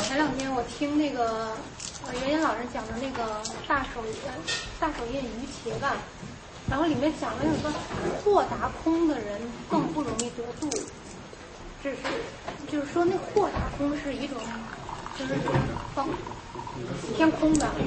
前两天我听那个袁岩老师讲的那个大手印鱼茄吧，然后里面讲了有个豁达空的人更不容易得度，就是说那豁达空是一种就是偏空的，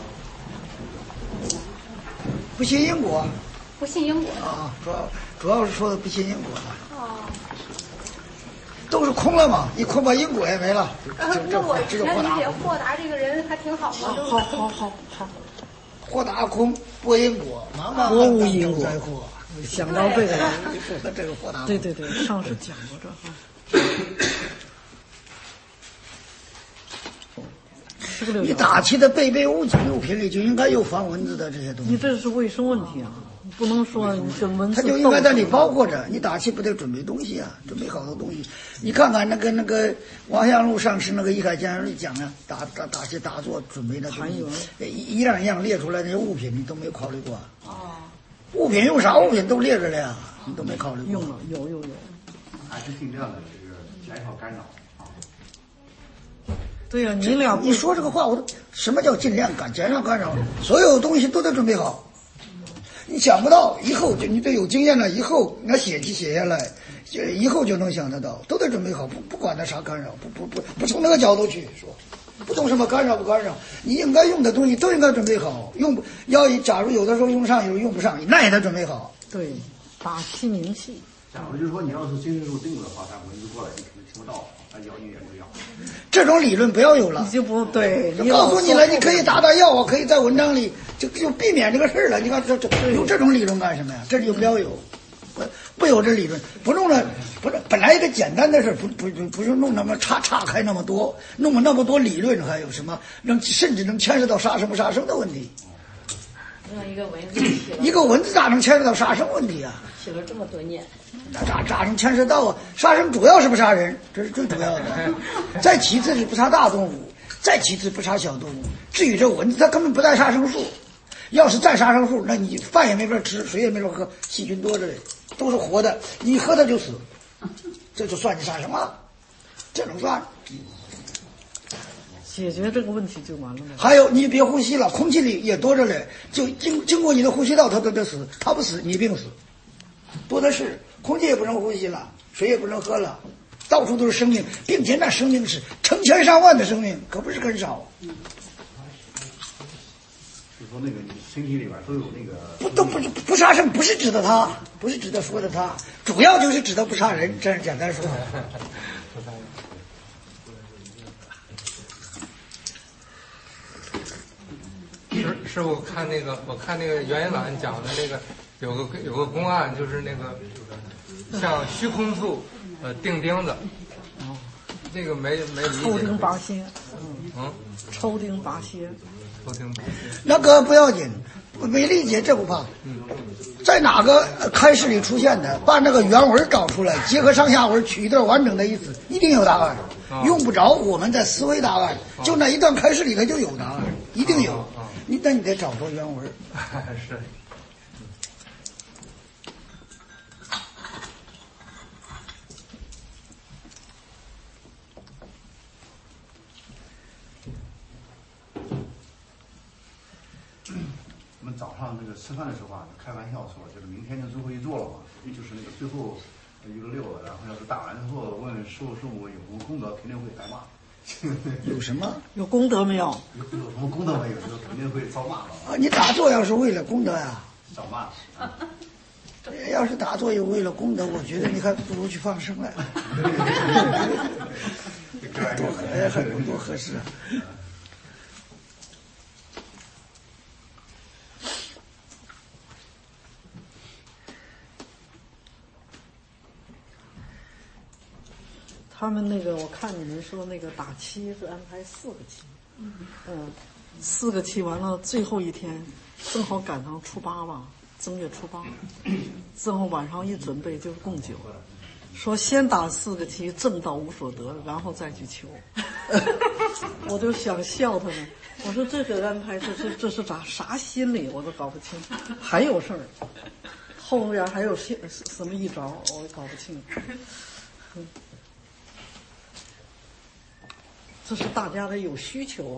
不信因果。 不信因果啊，主要是说的不信因果的。 哦。 都是空了嘛，一空把因果也没了。 那我以前理解豁达这个人还挺好嘛。 好，豁达空拨因果， 拨无因果。 想到这个，这个豁达。 对，上次讲过这哈。 你打气的备物品里就应该有放蚊子的这些东西。 你这是卫生问题啊。不能说你跟蚊子， 它就应该在里包裹着。你打气不得准备东西啊，准备好多东西。你看看那个王相禄上师那个《一海见人》里讲的，打气打坐准备的东西，一样一样列出来那些物品，你都没有考虑过。 哦， 物品用啥物品都列着了呀，你都没考虑过。 用了，有。 还是尽量的这个减少干扰啊。 对呀，你说这个话，什么叫尽量减少干扰？所有东西都得准备好。你想不到，以后你得有经验了，以后那写下来，以后就能想得到，都得准备好，不管它啥干扰，不从那个角度去说，不从什么干扰不干扰，你应该用的东西都应该准备好，假如有的时候用上，有时候用不上，那也得准备好。 对，打气明气。 假如就是说你要是精神入定的话，它蚊子过来你肯定听不到，它咬你也不咬。 这种理论不要有了， 你就不对， 就告诉你了，你可以打药啊，可以在文章里就避免这个事儿了。你看有这种理论干什么呀？这就不要有，不有这理论，不弄了，不是本来一个简单的事，不是弄那么岔开那么多，弄了那么多理论，还有什么甚至能牵涉到杀生不杀生的问题。一个蚊子咋能牵涉到杀生问题啊？ 写了这么多年， 咋能牵涉到啊？杀生主要是不杀人，这是最主要的。再其次是不杀大动物，再其次不杀小动物。至于这蚊子，它根本不带杀生素。要是带杀生素，那你饭也没法吃，水也没法喝，细菌多着嘞，都是活的，你喝它就死，这就算你杀生了，这能算？ 解决这个问题就完了吗？ 还有，你别呼吸了，空气里也多着嘞，就经过你的呼吸道，它都得死，它不死你病死，多的是，空气也不能呼吸了，水也不能喝了，到处都是生命，并且那生命是成千上万的生命，可不是很少。 就说那个你身体里边都有那个不杀生，不是指的他，不是指的说的他，主要就是指的不杀人，这样简单说。 师傅我看那个袁岩老师讲的那个有个公案，就是那个像虚空术钉钉子，那个没理解。 抽钉拔蝎，抽钉拔蝎， 那个不要紧，没理解这不怕。在哪个开示里出现的，把那个原文找出来，结合上下文取一段完整的意思，一定有答案。用不着我们在思维答案，就那一段开示里头就有答案，一定有。你得找着原文。 是。 我们早上那个吃饭的时候啊，开玩笑说，就是明天就最后一座了嘛，就是那个最后一个6了，然后要是打完之后问师傅有什么功德，肯定会挨骂。 有什么？ 有功德没有？ 有什么功德没有？就肯定会遭骂了。 啊，你打坐要是为了功德呀？ 遭骂。 要是打坐又为了功德，我觉得你还不如去放生来，多合适啊！ 他们那个，我看你们说那个打七是安排4个期，4个期完了，最后一天正好赶上初8吧，正月初8，正好晚上一准备就是供酒，说先打4个期，正道无所得，然后再去求。我就想笑他们，我说这个安排这是啥心理，我都搞不清，还有事儿，后边还有什么一招，我也搞不清。 这是大家的有需求啊。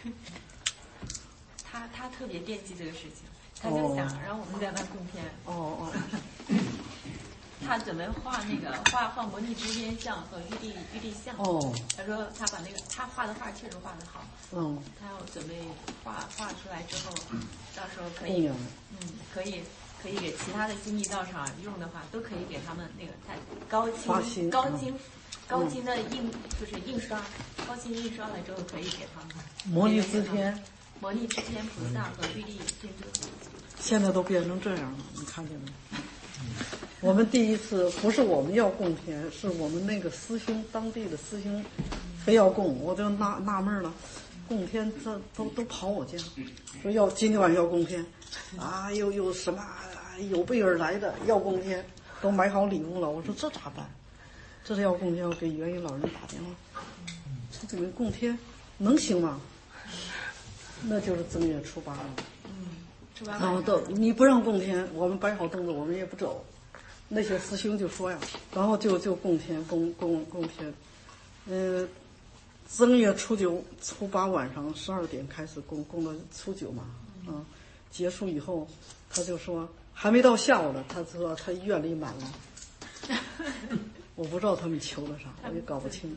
他特别惦记这个事情，他就想让我们在那供天。 哦。 他准备画摩尼支天像和玉帝像。 哦。 他说他把他画的画确实画得好。 嗯。 他要准备画出来之后，到时候可以，可以给其他的新密道场用的话，都可以给他们那个他高清的就是印刷，高清印刷了之后可以给他们。 摩尼支天菩萨和玉帝天尊。 现在都变成这样了，你看见没？我们第一次不是我们要供天，是我们那个师兄当地的师兄非要供，我就纳闷了，供天这都跑我家，说今天晚上要供天，啊有什么有备而来的要供天，都买好礼物了。我说这咋办？这是要供天，我给元宇老人打电话，说这个供天能行吗？那就是正月初八了。然后你不让供天，我们摆好凳子，我们也不走。那些师兄就说呀，然后就供天，供天。正月初九、初八晚上12点开始供到初九嘛，结束以后，他就说还没到下午呢，他说他院里满了。我不知道他们求了啥，我也搞不清。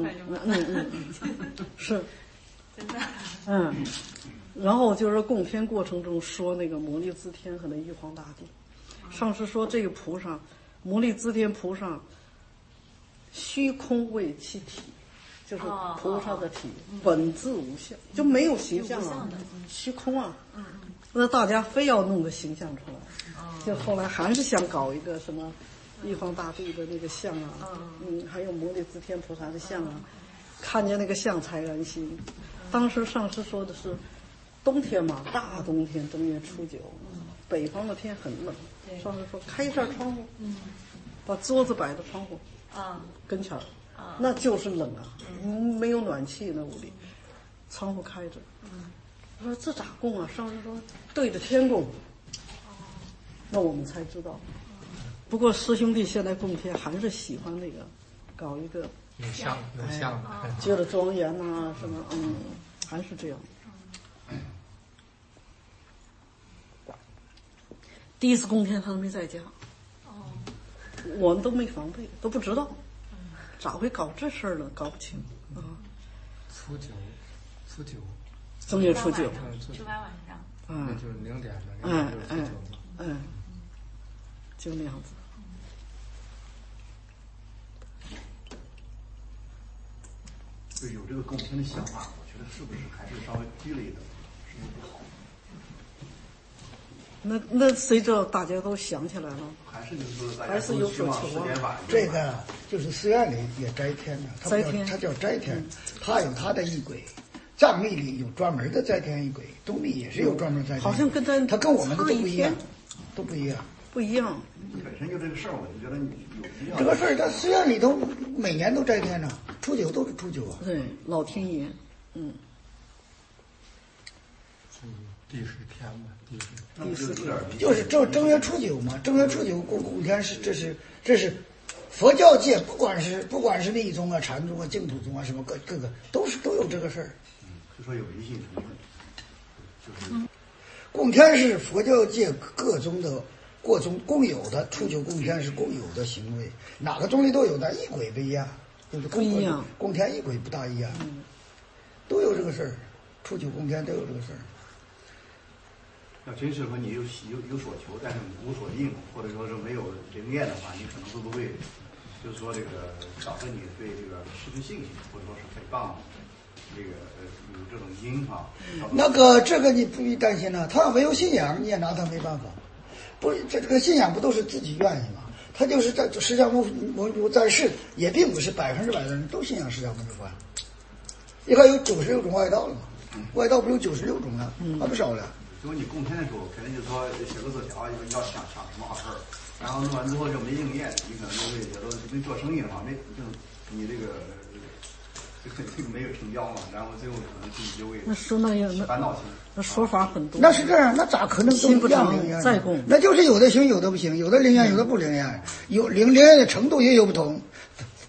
是， 真的。 然后就是供天过程中说那个摩尼支天和那玉皇大帝，上师说这个菩萨摩尼支天菩萨虚空为其体，就是菩萨的体本质无相，就没有形象啊，虚空啊。那大家非要弄个形象出来，就后来还是想搞一个什么玉皇大帝的那个像啊，还有摩尼支天菩萨的像啊，看见那个像才安心。当时上师说的是冬天嘛，大冬天正月初九，北方的天很冷，上师说开一扇窗户，把桌子摆到窗户跟前儿，那就是冷啊，没有暖气那屋里，窗户开着。我说这咋供啊？上师说对着天供。那我们才知道。不过师兄弟现在供天还是喜欢那个搞一个有像的， 觉得庄严呐什么，还是这样。第一次供天他都没在家，我们都没防备，都不知道，咋会搞这事儿呢？搞不清啊。 初九， 正月初九， 初八晚上， 那就是0点了， 就那样子。 就有这个供天的想法，我觉得是不是还是稍微低了一等，是不是不好？ 那随着大家都想起来了， 还是就是说大家还是有所求啊。 这个就是寺院里也斋天的，它叫斋天，它有它的仪轨。藏历里有专门的斋天仪轨，东历也是有专门斋天， 好像跟它跟我们的都不一样，不一样。 本身就这个事儿，我就觉得有必要。 这个事儿，在寺院里头每年都斋天呢，初九都是初九啊。 对，老天爷， 第10天吧， 第10天就是正月初九嘛，正月初九供天是这是佛教界，不管是密宗啊、禅宗啊、净土宗啊，什么各个都有这个事儿。 就说有迷信成分，就是供天是佛教界各宗的共有的，初九供天是共有的行为，哪个宗里都有的，仪轨不一样，就是不一样， 供天仪轨不大一样，都有这个事儿，初九供天都有这个事儿。 要真是说你有所求，但是无所应，或者说是没有灵验的话，你可能会不会就是说这个导致你对这个失去信心，或者说是诽谤这个有这种因哈？ 这个你不必担心了，他要没有信仰，你也拿他没办法。不，这个信仰不都是自己愿意吗？他就是在释迦牟尼在世，也并不是100%的人都信仰释迦牟尼佛。你看有96种外道了嘛，外道不有96种了，还不少了。 如果你供天的时候，肯定就是说写个字条，要想什么好事儿，然后弄完之后就没应验，你可能就会觉得跟做生意的话，你这个没有成交嘛，然后最后可能自己就会烦恼心。 那说法很多。 那是这样，那咋可能都一样灵验？ 再供， 那就是有的行，有的不行，有的灵验，有的不灵验，有灵验的程度也有不同。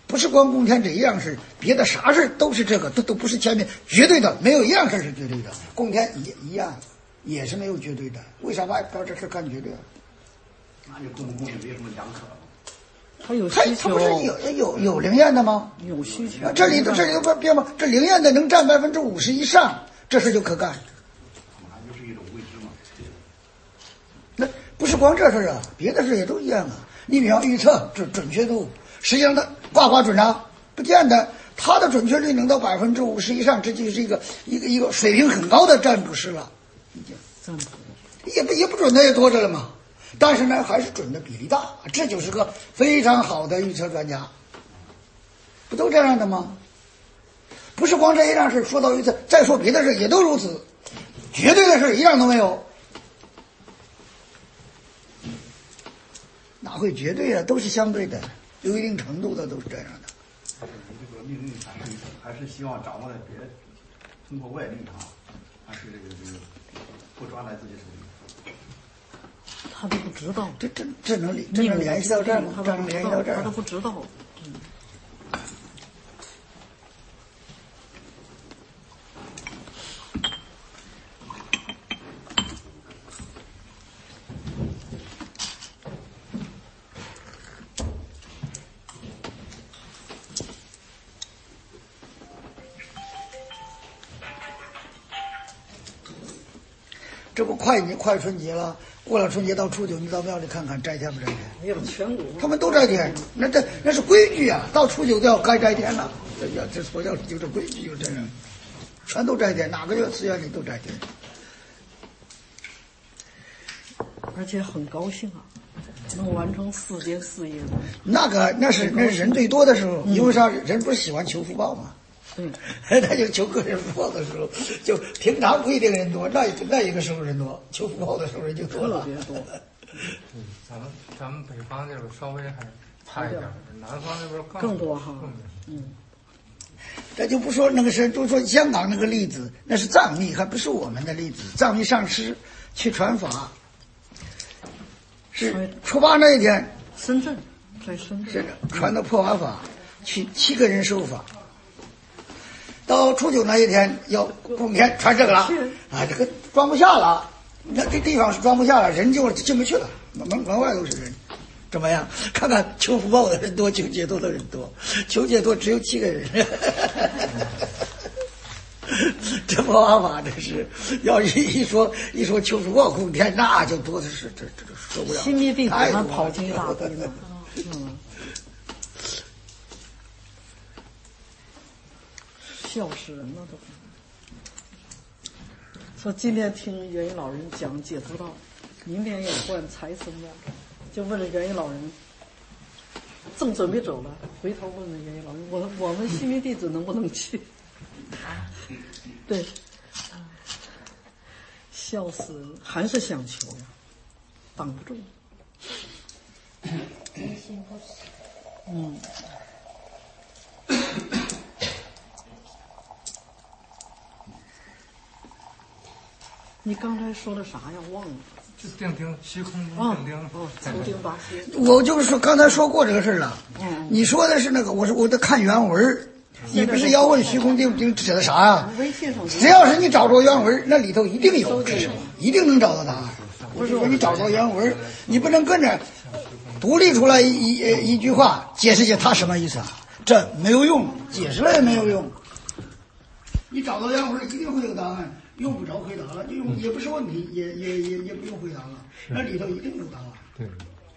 不是光供天这一样事，别的啥事都是这个，都不是前面绝对的，没有一样事是绝对的。供天也一样，也是没有绝对的。为啥把这事干绝对啊？ 那就供不供就没什么两可了。 他有需求， 他不是有灵验的吗？ 有需求。 这里不别吗？这灵验的能占50%以上，这事就可干。 那就是一种未知嘛。 那不是光这事啊，别的事也都一样啊。你比方预测准确度，实际上它卦准啊，不见得。它的准确率能到50%以上，这就是一个水平很高的占卜师了，已经。也不准的也多着了嘛。但是呢，还是准的比例大，这就是个非常好的预测专家，不都这样的吗？不是光这一样事说到预测，再说别的事也都如此，绝对的事一样都没有，哪会绝对啊？都是相对的，有一定程度的都是这样的。 这个命运还是希望掌握在别人，通过外力啊，还是这个不抓来自己手里。 他都不知道， 这能联系到这儿吗？这能联系到这儿？ 他都不知道。 这不快春节了，过了春节到初九，你到庙里看看摘天不摘天？ 没有全国， 他们都摘天，那是规矩啊！到初九都要该摘天了。这佛教就这规矩就这样，全都摘天，哪个寺院里都摘天， 而且很高兴啊，能完成4件4业。 那是人最多的时候，因为啥？人不是喜欢求福报吗？他就求个人福报的时候，就平常不一定人多，那一个时候人多，求福报的时候人就多了。 特别多。 咱们北方这边稍微还差一点，南方那边更多哈。 这就不说那个是，就说香港那个例子，那是藏密，还不是我们的例子。藏密上师去传法，是初8那一天， 在深圳是传的破瓦法，去7个人受法。到初9那一天要供天传这个了啊，这个装不下了，那这地方是装不下了，人就进不去了，门外都是人。怎么样？看看求福报的人多，求解脱的人多，求解脱只有7个人。这破瓦法这是，要一说求福报供天，那就多的是，这受不了。 新密弟子他跑进大地了。笑死人了都。说今天听元一老人讲解脱道，明天也换财神庙，就问了元一老人，正准备走了，回头问了元一老人，我们新密弟子能不能去？对，笑死人，还是想求呀，挡不住。你刚才说的啥呀？忘了。 就定虚空定定抽定八仙。 我就是说，刚才说过这个事了。你说的是那个，我在看原文。你不是要问虚空定不定指的啥呀？只要是你找着原文，那里头一定有，一定能找到答案。我是说你找着原文，你不能跟着独立出来一句话解释它什么意思啊？这没有用，解释了也没有用。你找到原文一定会有答案。用不着回答了，就用也不是问题，也不用回答了，那里头一定有答案。 对。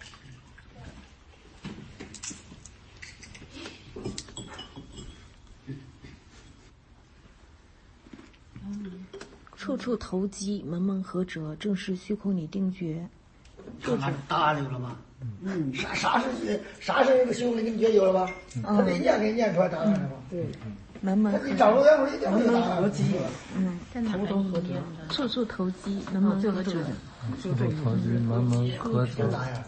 处处投机，门门合辙，正是虚空里定觉。 看看答案有了吗？啥是这个虚空里定觉有了吧？他得给你念出来答案了吧？对。 门门你找着原文一定会有答案。 合机， 头头合辙，处处投机，门门合辙。 处处投机，门门合辙。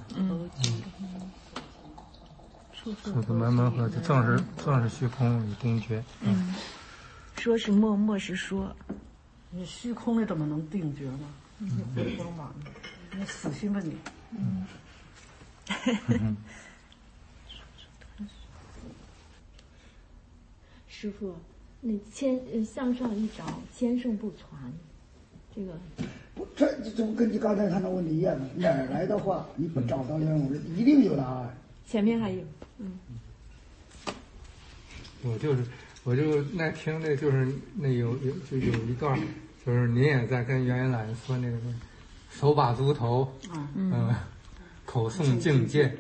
处处门门合辙，正是虚空里定觉。 说是默，默是说。 你虚空里怎么能定觉呢？你回光吧，你死心吧你。 师傅，那向上一找，千圣不传，这个这不跟你刚才谈的问题一样吗？哪儿来的话，你不找到原文，一定有答案。 前面还有， 我就那听那就是那有一段，就是您也在跟袁岚说那个手把足头，口诵境界，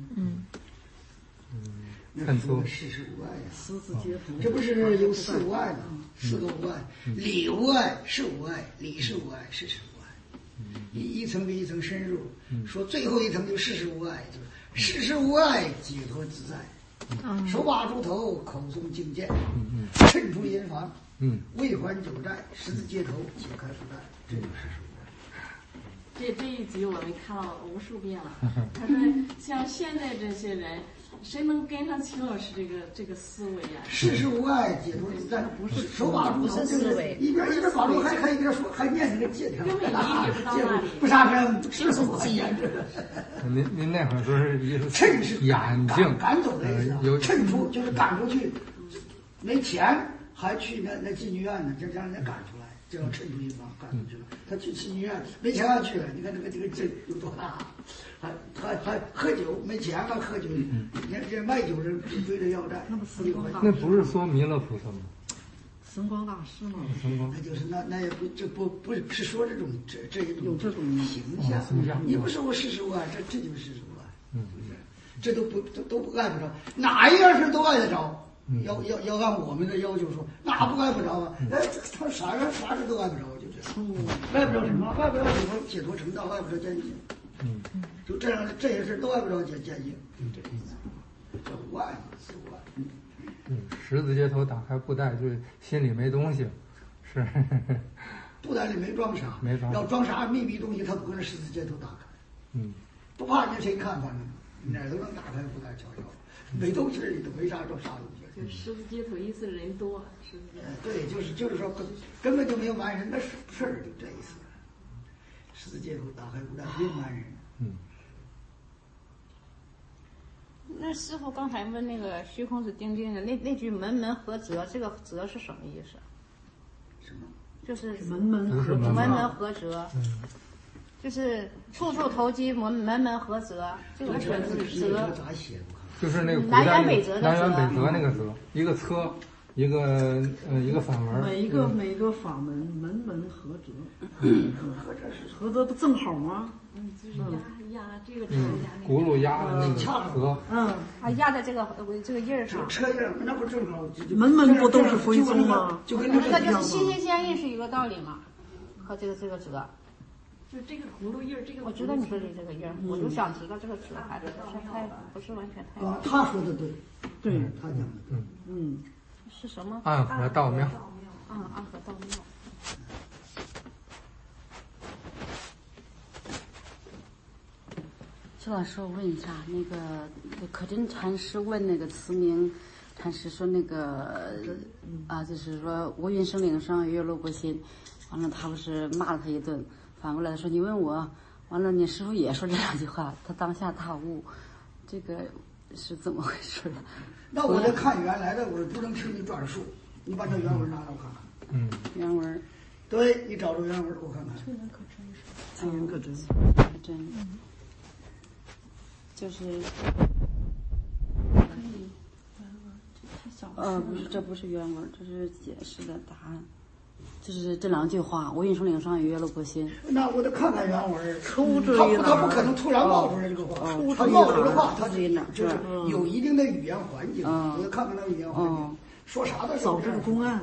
看出世事无碍呀， 十字街头， 这不是有四无碍吗？四个无碍，理无碍，事无碍，理事无碍，事事无碍。一层比一层深入，说最后一层就事事无碍，就是事事无碍，解脱自在。手把住头，口诵境界，趁出银房，未还九债，十字街头，解开束带，这就是事事无碍。 这一集我们看了无数遍了。他说，像现在这些人，谁能跟上秦老师这个思维呀？ 事事无碍，解脱自在，不是手把住头，就是一边把住还一边说，还念那个戒条， 根本理解不到那里。 不杀生，吃素还念着。 您那会儿说是意思， 趁是眼睛赶走的意思，趁出就是赶出去，没钱还去那妓女院呢，就让人家赶出来。就要趁出银房赶出去了，他去妓女院没钱还去了，你看这个劲有多大？还喝酒，没钱还喝酒，这卖酒人追着要债。 那不是说弥勒菩萨吗？ 神光大师嘛， 那就是那也不是说这种有这种形象，你不说我事事无碍，这就是事事无碍，这都不碍不着，哪一样事都碍得着。要按我们的要求说，那不碍不着啊！他啥事都碍不着，就这样。碍不着什么？碍不着解脱成道，碍不着见性。就这样这些事都碍不着见性，就这意思。这无碍是无碍。 十字街头打开布袋，就心里没东西，是。 布袋里没装啥，要装啥秘密东西，他不可能十字街头打开。不怕人谁看，反正哪儿都能打开布袋瞧瞧。没东西里头没啥装啥东西。 就十字街头意思人多，十字街头。 对，就是说根本就没有瞒人的事儿，就这意思。十字街头打开布袋不用瞒人。 那师傅刚才问那个虚空是钉钉的那句门门合则，这个则是什么意思？ 什么？ 就是门门合则。就是处处投机，门门合则，这个则咋写？ 就是那个南辕北辙的南辕北辙那个则，一个车，一个反文。 每个法门门门合则，合则不正好吗？ 就是压这个轱辘压的那个则， 压在这个印儿上。 车印那不正好？ 门门不都是徽宗吗？ 就跟那就是心心相印是一个道理嘛，和这个则。 就这个葫芦印儿，这个我知道你说的这个印儿，我就想知道这个词还不是完全太。 他说的对，他讲的对。是什么？ 暗合道妙。 暗合道妙。 周老师，我问一下，那个可真禅师问那个慈明禅师说那个就是说无云生岭上月落不心，完了他不是骂了他一顿。反过来说，你问我，完了你师傅也说这两句话，他当下大悟，这个是怎么回事？ 那我得看原来的，我不能听你转述，你把这原文拿来我看看。 原文， 对，你找着原文我看看。 催人可真， 真，就是，不是，这不是原文，这是解释的答案。就是这两句话，无云生岭上月落不心。 那我得看看原文。 出自于他不可能突然冒出来这个话，他冒出来的话，他就是有一定的语言环境。我得看看那个语言环境，说啥的时候。 找这个公案。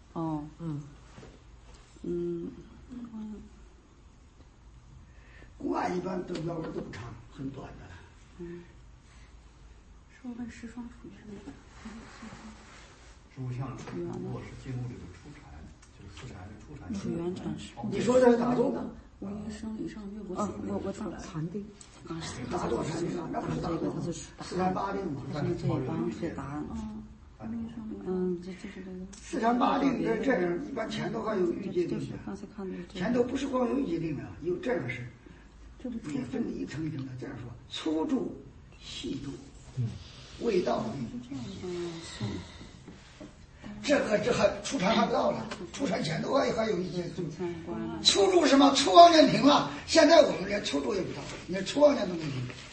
公案一般的原文都不长，很短的。 说问十双属什么？ 诸相出卧是进入这个出禅，就是四禅的出禅。 是原禅师。 你说的是打坐的？ 无云生岭上月过心。我禅定。 打坐禅定，那不是打坐，四禅八定嘛。 这一帮是答案。这就是这个。 四禅八定这样，一般前头还有欲界定的。 刚才看的前头不是光有欲界定的，有这样式，也分一层一层的这样说：粗住、细度、味道力。 这还出产还不到了，出产前都还有一些。出入什么？出亡年停了，现在我们连出入也不到，连出亡年都没停。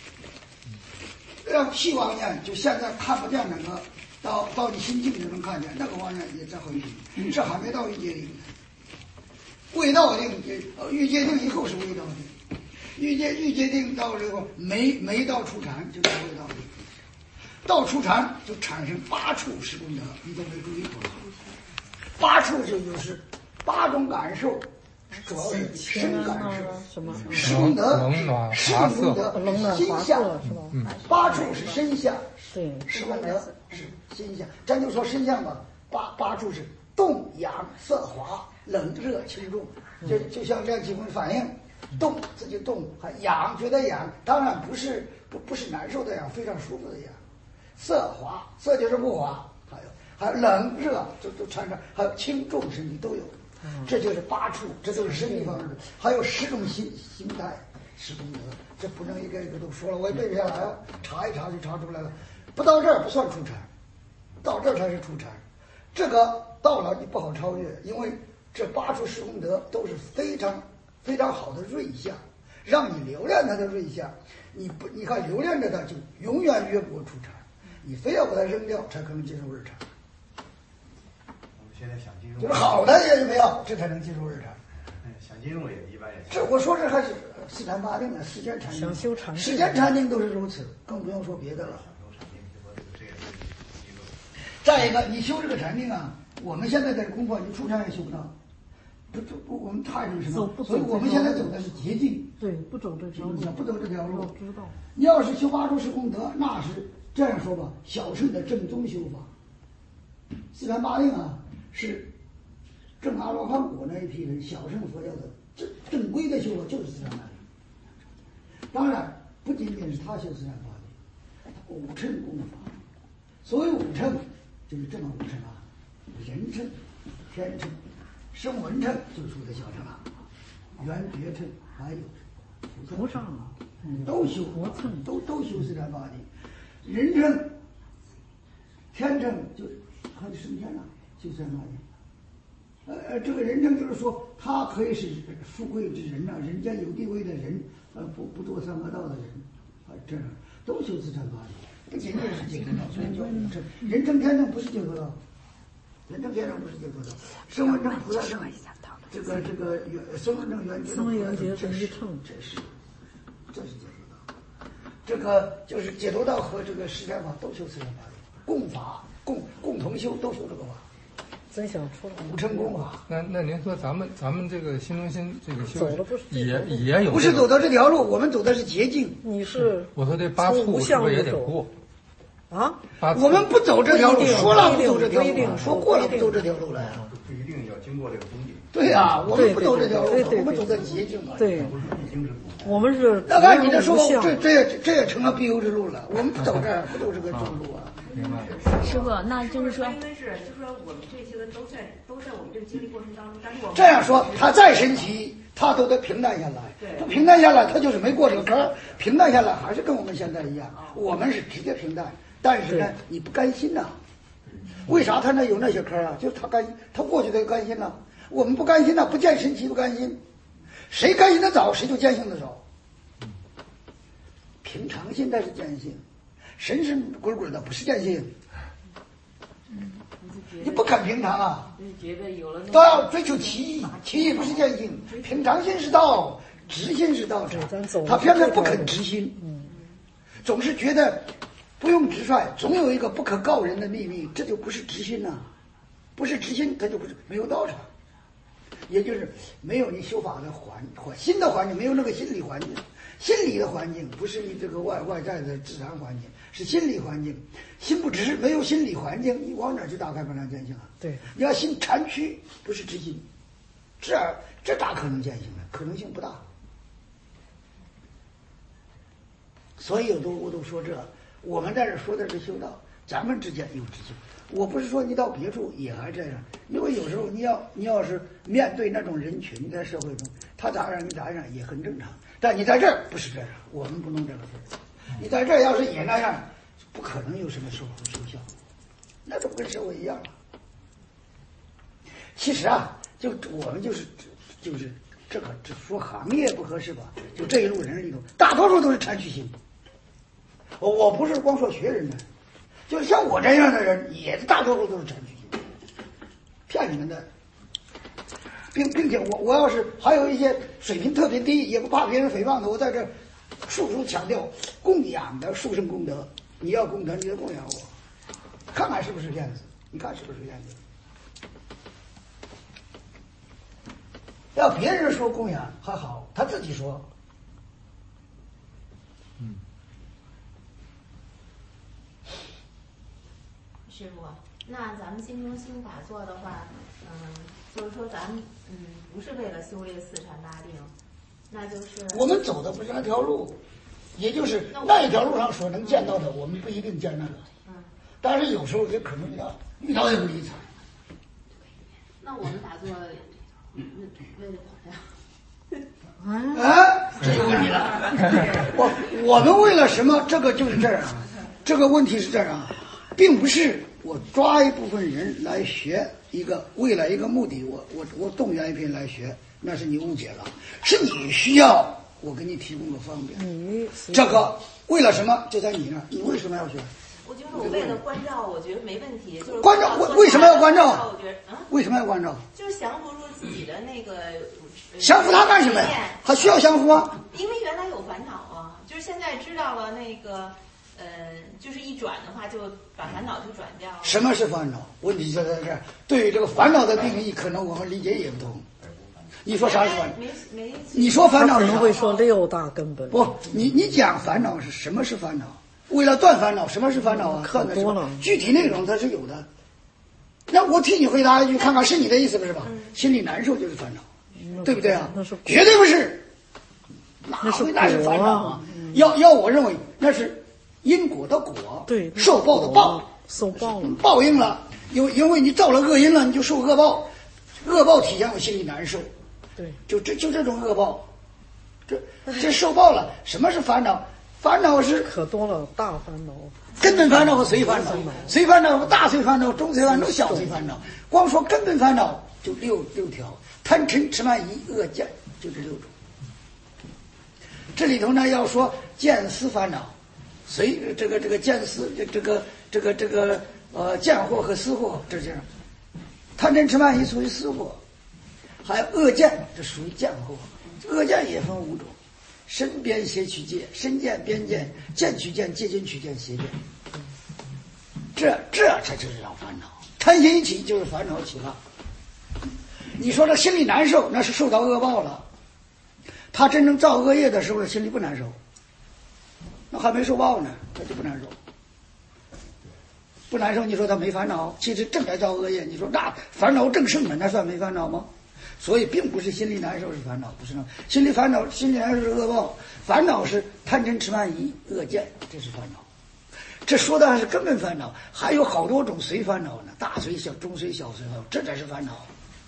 让屁亡年就现在看不见那个，到你心境就能看见，那个亡年也在后停，这还没到欲界定。未到定，欲界定以后是未到定，欲界定到这个没到出禅就叫未到定。到出禅就产生8处十功德，你都没注意过。8处就是8种感受，主要是身感受。十功德，十种功德，心下8处是身下，十功德是心下。咱就说身相吧，8处是动、阳、色、滑、冷、热、轻、重，就像练气功反应，动自己动，还痒觉得痒，当然不是难受的痒，非常舒服的痒。色滑，色就是不滑，还有冷热都掺上，还有轻重身体都有，这就是8处，这都是身体方面的，还有10种心态10功德，这不能一个一个都说了，我也背不下来了，查一查就查出来了。不到这儿不算出禅，到这儿才是出禅，这个到了你不好超越，因为这8处10功德都是非常非常好的瑞相，让你留恋它的瑞相，你看留恋着它就永远越不会出禅。你非要把它扔掉，才可能进入日常。 我们现在想进入， 就是好的也没有，这才能进入日常。 想进入也一般也。 这我说这还是四禅八定呢，世间禅定，世间禅定都是如此，更不用说别的了。再一个，你修这个禅定啊，我们现在的功夫，你出禅也修不到。不，我们太什么？所以我们现在走的是捷径。 对，不走这条路， 不走这条路。 知道。 你要是修8处10功德，那是这样说吧，小乘的正宗修法。四禅八定啊，是正阿罗汉果那一批人，小乘佛教的正规的修法就是四禅八定。当然，不仅仅是他修四禅八定，5乘功法，所谓5乘就是这么5乘啊，人乘、天乘。声闻乘就属的小乘了，缘觉乘还有佛上都修都修四禅八定，人乘、天乘就还有升天了，修四禅八定。这个人乘就是说，他可以是富贵之人呐，人间有地位的人，不堕三恶道的人，这样都修四禅八定，不仅仅是解脱道，所以叫人乘。人乘天乘不是解脱道。人乘天乘不是解脱道，声闻乘菩萨乘，这个声闻乘缘觉，声闻缘觉是一乘，这是解脱道。这个就是解脱道和这个释迦法都修四禅八定，共法共同修，都修这个法。 真想出来 5乘功法。 那您说咱们这个新中心这个修也有， 不是走到这条路，我们走的是捷径。 你是我说这8处是不是也得过？ 啊， 我们不走这条路，说了不走这条路，说过了不走这条路来啊。 不一定要经过这个终点。 对呀，我们不走这条路，我们走的捷径嘛。 对，我们是。 那按你这说，这也成了必由之路了。我们不走这儿，不走这个正路啊。 明白。 师傅，那就是说， 应该是，就说我们这些个都在我们这个经历过程当中，但是我们这样说，他再神奇，他都得平淡下来。不平淡下来，他就是没过这个坎儿。平淡下来，还是跟我们现在一样，我们是直接平淡。但是呢，你不甘心呐、为啥他那有那些坑啊？就是他过去的甘心呐、我们不甘心呐、不见神奇不甘心，谁甘心的早，谁就见性的少。平常心才是见性，神神鬼鬼的不是见性。你不肯平常啊，都要追求奇异，奇异不是见性，平常心是道，直心是道场，他偏偏不肯直心，总是觉得。不用直率，总有一个不可告人的秘密，这就不是直心呐、不是直心，它就不是没有道场，也就是没有你修法的心的环境，没有那个心理环境，心理的环境不是你这个外在的自然环境，是心理环境。心不直，没有心理环境，你往哪去打开本来见性啊？ 对， 你要心禅区，不是直心，这大可能见性的可能性不大。所以我都说这。我们在这说的是修道，咱们之间有直修。我不是说你到别处也还这样，因为有时候你要是面对那种人群，在社会中，他咋样你咋样也很正常。但你在这儿不是这样，我们不弄这个事儿。你在这儿要是也那样，不可能有什么收效，那都跟社会一样了。 其实啊，就我们就是这个说行业不合适吧，就这一路人里头，大多数都是产取心。我不是光说学人的，就像我这样的人，也是大多数都是产取心，骗你们的。并且我要是还有一些水平特别低，也不怕别人诽谤的，我在这处处强调供养的殊胜功德。你要功德，你就供养我，看看是不是骗子？你看是不是骗子？要别人说供养还好，他自己说。 师傅，那咱们心中心法做的话，就是说咱们不是为了修这个四禅八定，那就是我们走的不是那条路，也就是那一条路上所能见到的，我们不一定见那个。但是有时候也可能要遇到这么一场。 那我们打坐为了跑呀？这个问题了。我们为了什么？这个就是这样啊。这个问题是这样啊，并不是我抓一部分人来学一个，为了一个目的，我动员一批人来学，那是你误解了。是你需要，我给你提供个方便。这个为了什么？就在你那儿，你为什么要学？ 我觉得我为了关照，我觉得没问题。就是关照，为什么要关照？ 我觉得为什么要关照？ 就是降服住自己的那个。 降服他干什么呀？他需要降服吗？ 因为原来有烦恼啊，就是现在知道了那个，就是一转的话，就把烦恼就转掉了。 什么是烦恼？问题就在这儿。对于这个烦恼的定义，可能我们理解也不同。你说啥是烦恼？你说烦恼可能会说六大根本。 不，你讲烦恼是什么是烦恼？为了断烦恼，什么是烦恼啊？断的多了，具体内容它是有的。那我替你回答一句，看看是你的意思不是吧？心里难受就是烦恼，对不对啊？绝对不是，哪会那是烦恼啊？要我认为那是因果的果， 对， 受报的报， 受报了， 报应了。因为你造了恶因了，你就受恶报，恶报体现我心里难受。 对， 就这种恶报，这受报了。什么是烦恼？烦恼是可多了，大烦恼、 根本烦恼和随烦恼，随烦恼和大随烦恼、中随烦恼、小随烦恼。光说根本烦恼就六条：贪嗔痴慢疑恶见，就这6种。这里头呢，要说见思烦恼，随这个见思这个见惑和思惑，这就是贪嗔痴慢疑属于思惑，还有恶见，这属于见惑。恶见也分5种。身边邪取戒，身见边见，见取见，戒禁取见，邪见。这才是叫烦恼。贪心一起就是烦恼起了。你说这心里难受，那是受到恶报了。他真正造恶业的时候，心里不难受，那还没受报呢，他就不难受。不难受，你说他没烦恼？其实正在造恶业，你说那烦恼正盛呢，那算没烦恼吗？所以并不是心里难受是烦恼，不是呢。心里难受是恶报，烦恼是贪嗔痴慢疑恶见，这是烦恼。这说的是根本烦恼，还有好多种随烦恼呢，大随小、中随小随烦恼，这才是烦恼。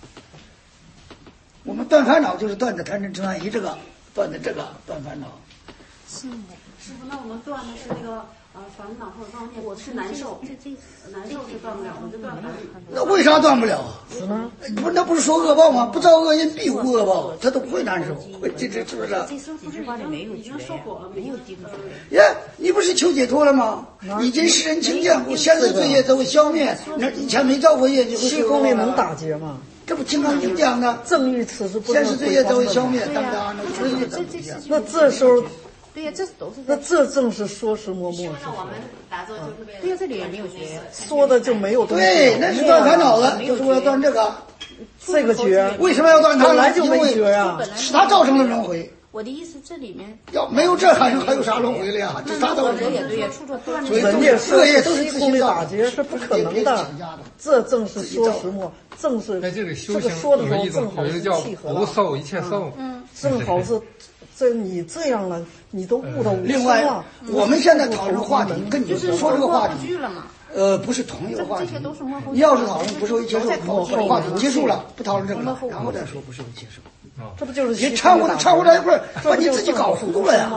我们断烦恼就是断的贪嗔痴慢疑，这个断的这个断烦恼。 师傅，那我们断的是那个烦恼或者妄念，我是难受，难受是断不了，我就断烦恼。 那为啥断不了啊？那不是说恶报吗？不造恶因必无恶报，他都不会难受，这是不是？ 几句话里没有觉呀，没有地方觉。 耶，你不是求解脱了吗？已经世人清净，我现世罪业都会消灭。那以前没造过业，你会虚空里能打劫吗？ 这不《金刚经》讲的， 正欲此时不现世罪业都会消灭。 那这时候。 对呀，这都是。 那这正是说时默默。 那我们打坐就是为了。 对呀，这里也没有觉。 说的就没有东西。 对，那是断烦恼的，就是为了断这个。 这个觉为什么要断它？ 本来就没觉呀， 是它造成了轮回。 我的意思，这里面要没有这还有啥轮回了呀？这啥造成的？ 对呀，处处断。 所以人家色业虚空里打劫是不可能的。这正是说时默，正是在这个修行说的时候正好有一个叫不受一切受， 正好是。你这样了，你都悟到无另外，我们现在讨论话题，跟你说这个话题，不是同一个话题。你要是讨论不受一切受，话题结束了，不讨论这个了，然后再说不受一切受。 这不就是你掺和在一块儿，把你自己搞糊涂了呀？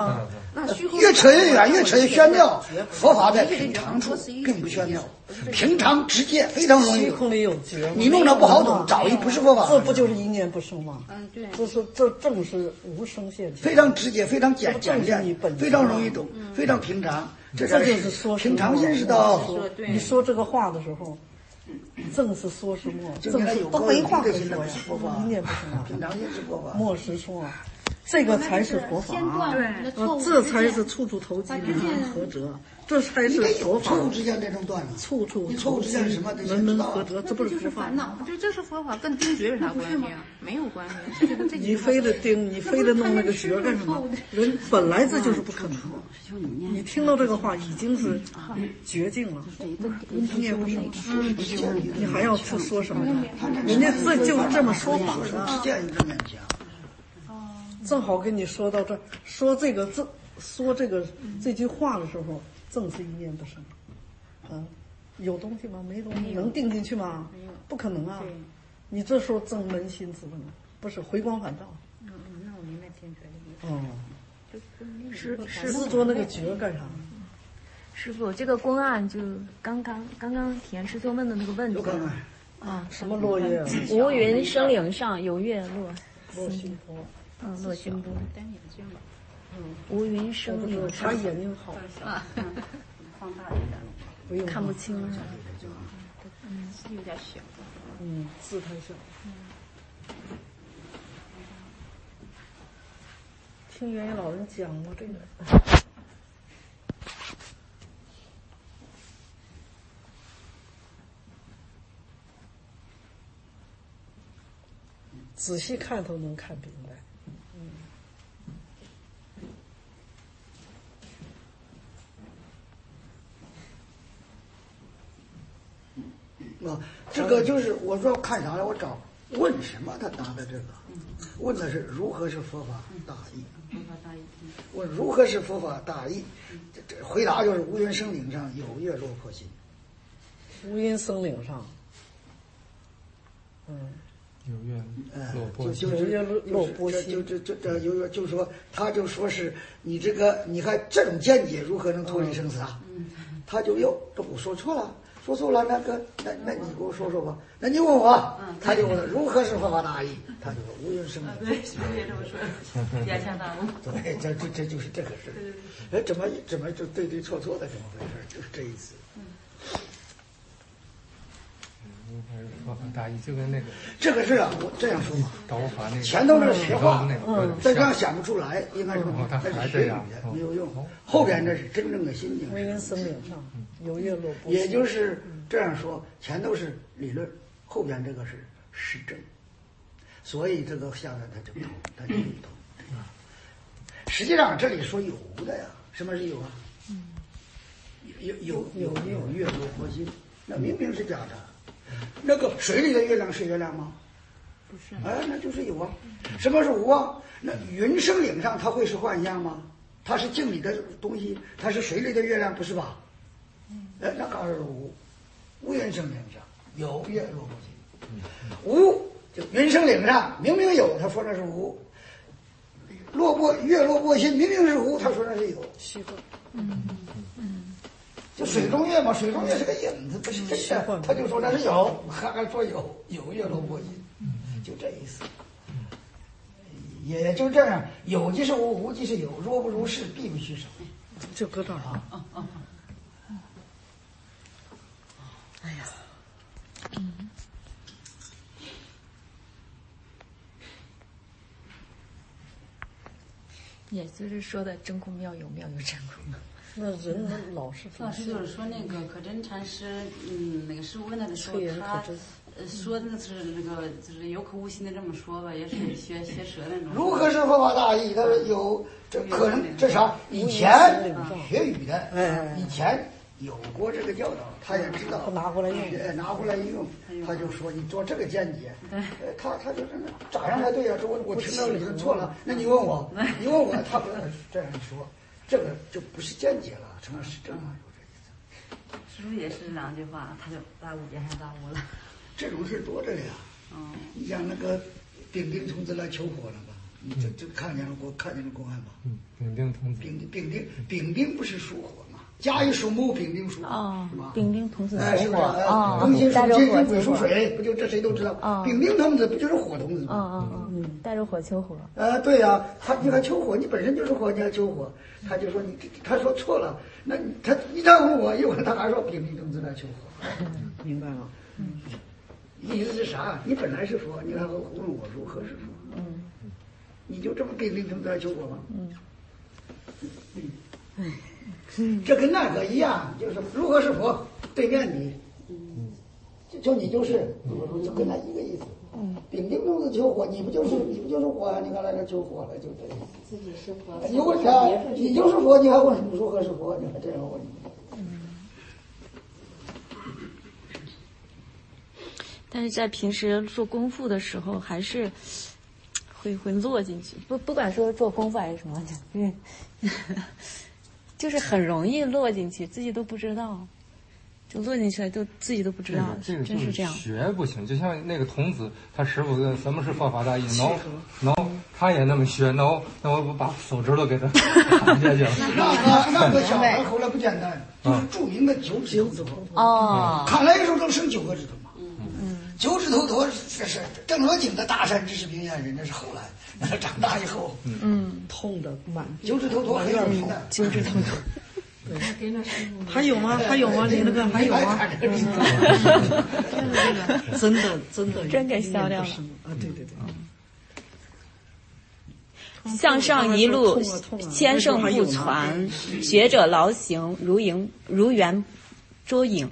越扯越远，越扯越玄妙。佛法在平常处并不玄妙，平常直接非常容易。 虚空里有觉， 你弄得不好懂，早已不是佛法。 这不就是一念不生吗？ 对， 这正是无生现前， 非常直接，非常简练，非常容易懂，非常平常。 这就是说平常心是道。 你说这个话的时候，正是说是默，正是都没话可说呀。一念不生啊， 平常心是佛法。 默实说啊。这个才是佛法，这才是处处投机，人人合辙，这才是佛法。 错误之间这种断了， 处处错误之间什么？ 人人合辙，这不是佛法。 这是佛法，跟定觉有啥关系啊？没有关系。 你非得定，你非得弄那个觉干什么？人本来这就是不可能的。你听到这个话已经是绝境了，一念不生，你还要去说什么？人家这就是这么说法的。正好跟你说到这儿，说这句话的时候，正是一念不生。有东西吗？没东西，能定进去吗？不可能啊！你这时候正扪心自问，不是回光返照。 那我明白天权的意思。 是执着那个觉干啥？ 师傅，这个公案就刚刚田师兄问的那个问题啊，什么落叶？ 无云生岭上有月落心波。 落心波。无云生岭上。 他眼睛好啊，放大一点， 看不清了。 有点小。 字太小。听原野老人讲过这个。仔细看都能看明白。 这个就是我说看啥了，我找问什么，他答的这个，问的是如何是佛法大义。问如何是佛法大义，这回答就是无云生岭上有月落魄心。 无云生岭上， 有月落魄心， 就是说，他就说是你这个，你看这种见解如何能脱离生死啊？他就这我说错了。说错了，那你给我说说吧。那你问我，他就问如何是佛法大义，他就说无云生岭。 对，师父也这么说，压枪大悟。 对，这就是这个事。怎么就对错错的怎么回事？就是这意思。 佛法大义就跟那个这个是啊，我这样说嘛。 导法那个前头那是学话，但这样想不出来，应该说那是学语的，没有用。后边这是真正的心境。 无云生岭上有月落魄心， 也就是这样说，前头是理论，后边这个是实证，所以这个下来它就通，它就通。实际上这里说有的呀，什么是有啊？有月落魄心，那明明是假的。那个水里的月亮是月亮吗？ 不是。 那就是有啊。什么是无啊？那云生岭上它会是幻象吗？它是镜里的东西，它是水里的月亮，不是吧？那告诉是无，无云生岭上有月落魄心。无就云生岭上明明有，他说那是无。月落魄心明明是无，他说那是有。 习惯。 就水中月嘛，水中月是个影子，不是真的。他就说那是有，还说有月落魄心，就这意思。也就这样，有即是无，无即是有，若不如是，必不虚实。 就搁这儿啊。哎呀， 也就是说的真空妙有，妙有真空。 那人老是老师就是说那个可真禅师，那个师傅问他的时候，他说的是那个就是有口无心的这么说吧，也是学舌那种。 如何是佛法大义？他说有这可能这啥？以前学语的，以前有过这个教导，他也知道， 拿回来一用， 他就说你做这个见解，他就这么咋样才对呀？这我听到理论错了，那你问我，他不能这样说。这个就不是见解了，成了实证了，有这意思。 师傅也是两句话，他就大悟也还大悟了。 这种事多着呢。你像那个丁丁虫子来求火了吧？ 你这看见了公案吧？ 丙丁童子。 丙丁不是属火嘛？甲乙属木，丙丁属火， 是吧？ 丙丁童子是不是？ 哦， 庚辛属金， 火癸属水，不就这谁都知道？丙丁童子不就是火童子吗？ 带着火求火。 对呀，你还求火，你本身就是火，你还求火，他就说他说错了，那你再问我，一会儿他还说丙丁童子来求火。 明白了。 意思是啥？你本来是佛，你还问我如何是佛？你就这么丙丁童子来求火吗？这跟那个一样，就是如何是佛，对面你，就你就是，就跟他一个意思。丙丁童子求火，你不就是火啊？你刚来这求火了，就这样。 自己是佛。 你问他，你就是佛，你还问什么如何是佛？你还这样问？ 但是在平时做功夫的时候，还是会落进去。不管说做功夫还是什么的，就是很容易落进去，自己都不知道，就落进去了，自己都不知道。 这个真是这样。 学不行，就像那个童子，他师傅问什么是佛法大义，no，他也那么学 no， 那我把手指头给他砍下去了。 那个小孩后来不简单，就是著名的9指头陀。砍来的时候都剩9个指头嘛。9指头陀是正罗经的大善知识平现人，那是后来，那是长大以后。 痛的满。 9指头陀很有名的。 9指头陀。 还有吗？你那个还有吗？真的真给消掉了啊！对。 向上一路，千圣不传，学者劳形，如圆捉影。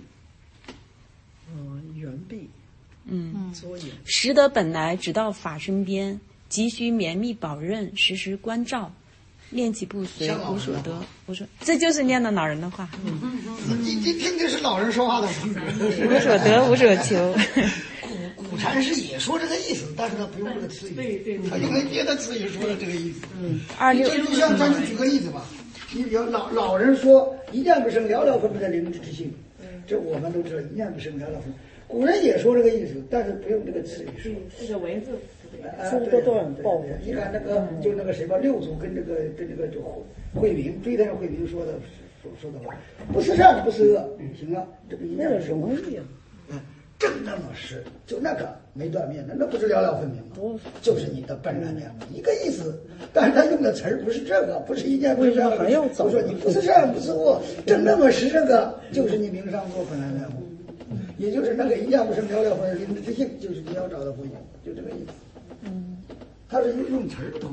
圆壁。捉影。 识得本来，直到法身边，急需绵密保任，时时关照。念其不随，无所得。我说，这就是念的老人的话。 你听的是老人说话的风格。 无所得，无所求。 古禅师也说这个意思，但是他不用这个词语， 对， 他用别的词语说了这个意思。 这就像咱就举个例子吧，你比如老人说一念不生，寥寥分别的灵智之性，这我们都知道，一念不生，寥寥分。古人也说这个意思，但是不用这个词语说。 这个文字。 对，你看那个就那个谁吧，六祖跟这个就慧明追太上慧明说的话，不是善不是恶，行了，这个一念是容易啊，正那么是，就那个没断面的，那不是寥寥分明吗？就是你的本来面目，一个意思。但是他用的词儿不是这个，不是一念不生，还要我说你不是善不是恶，正那么是这个，就是你明上座本来面目，也就是那个一念不生，寥寥分明灵之性，就是你要找的佛性，就这个意思。他是用词儿不同。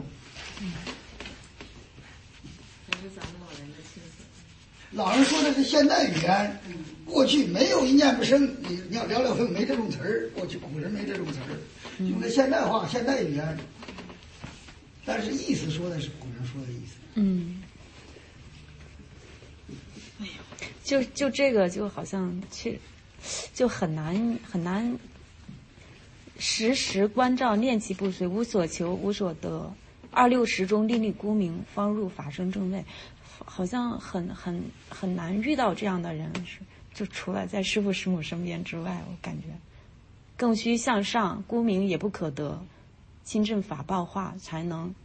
这是咱们老人的心思。 老人说的是现代语言，过去没有一念不生，你要寥寥分没这种词儿，过去古人没这种词儿，用的现代化、现代语言，但是意思说的是古人说的意思。 哎呦，就这个就好像就很难。时时关照，念其不随，无所求，无所得。26时中，历历孤名，方入法身正位。好像很难遇到这样的人，就除了在师父师母身边之外，我感觉更需向上，孤名也不可得，亲证报化才能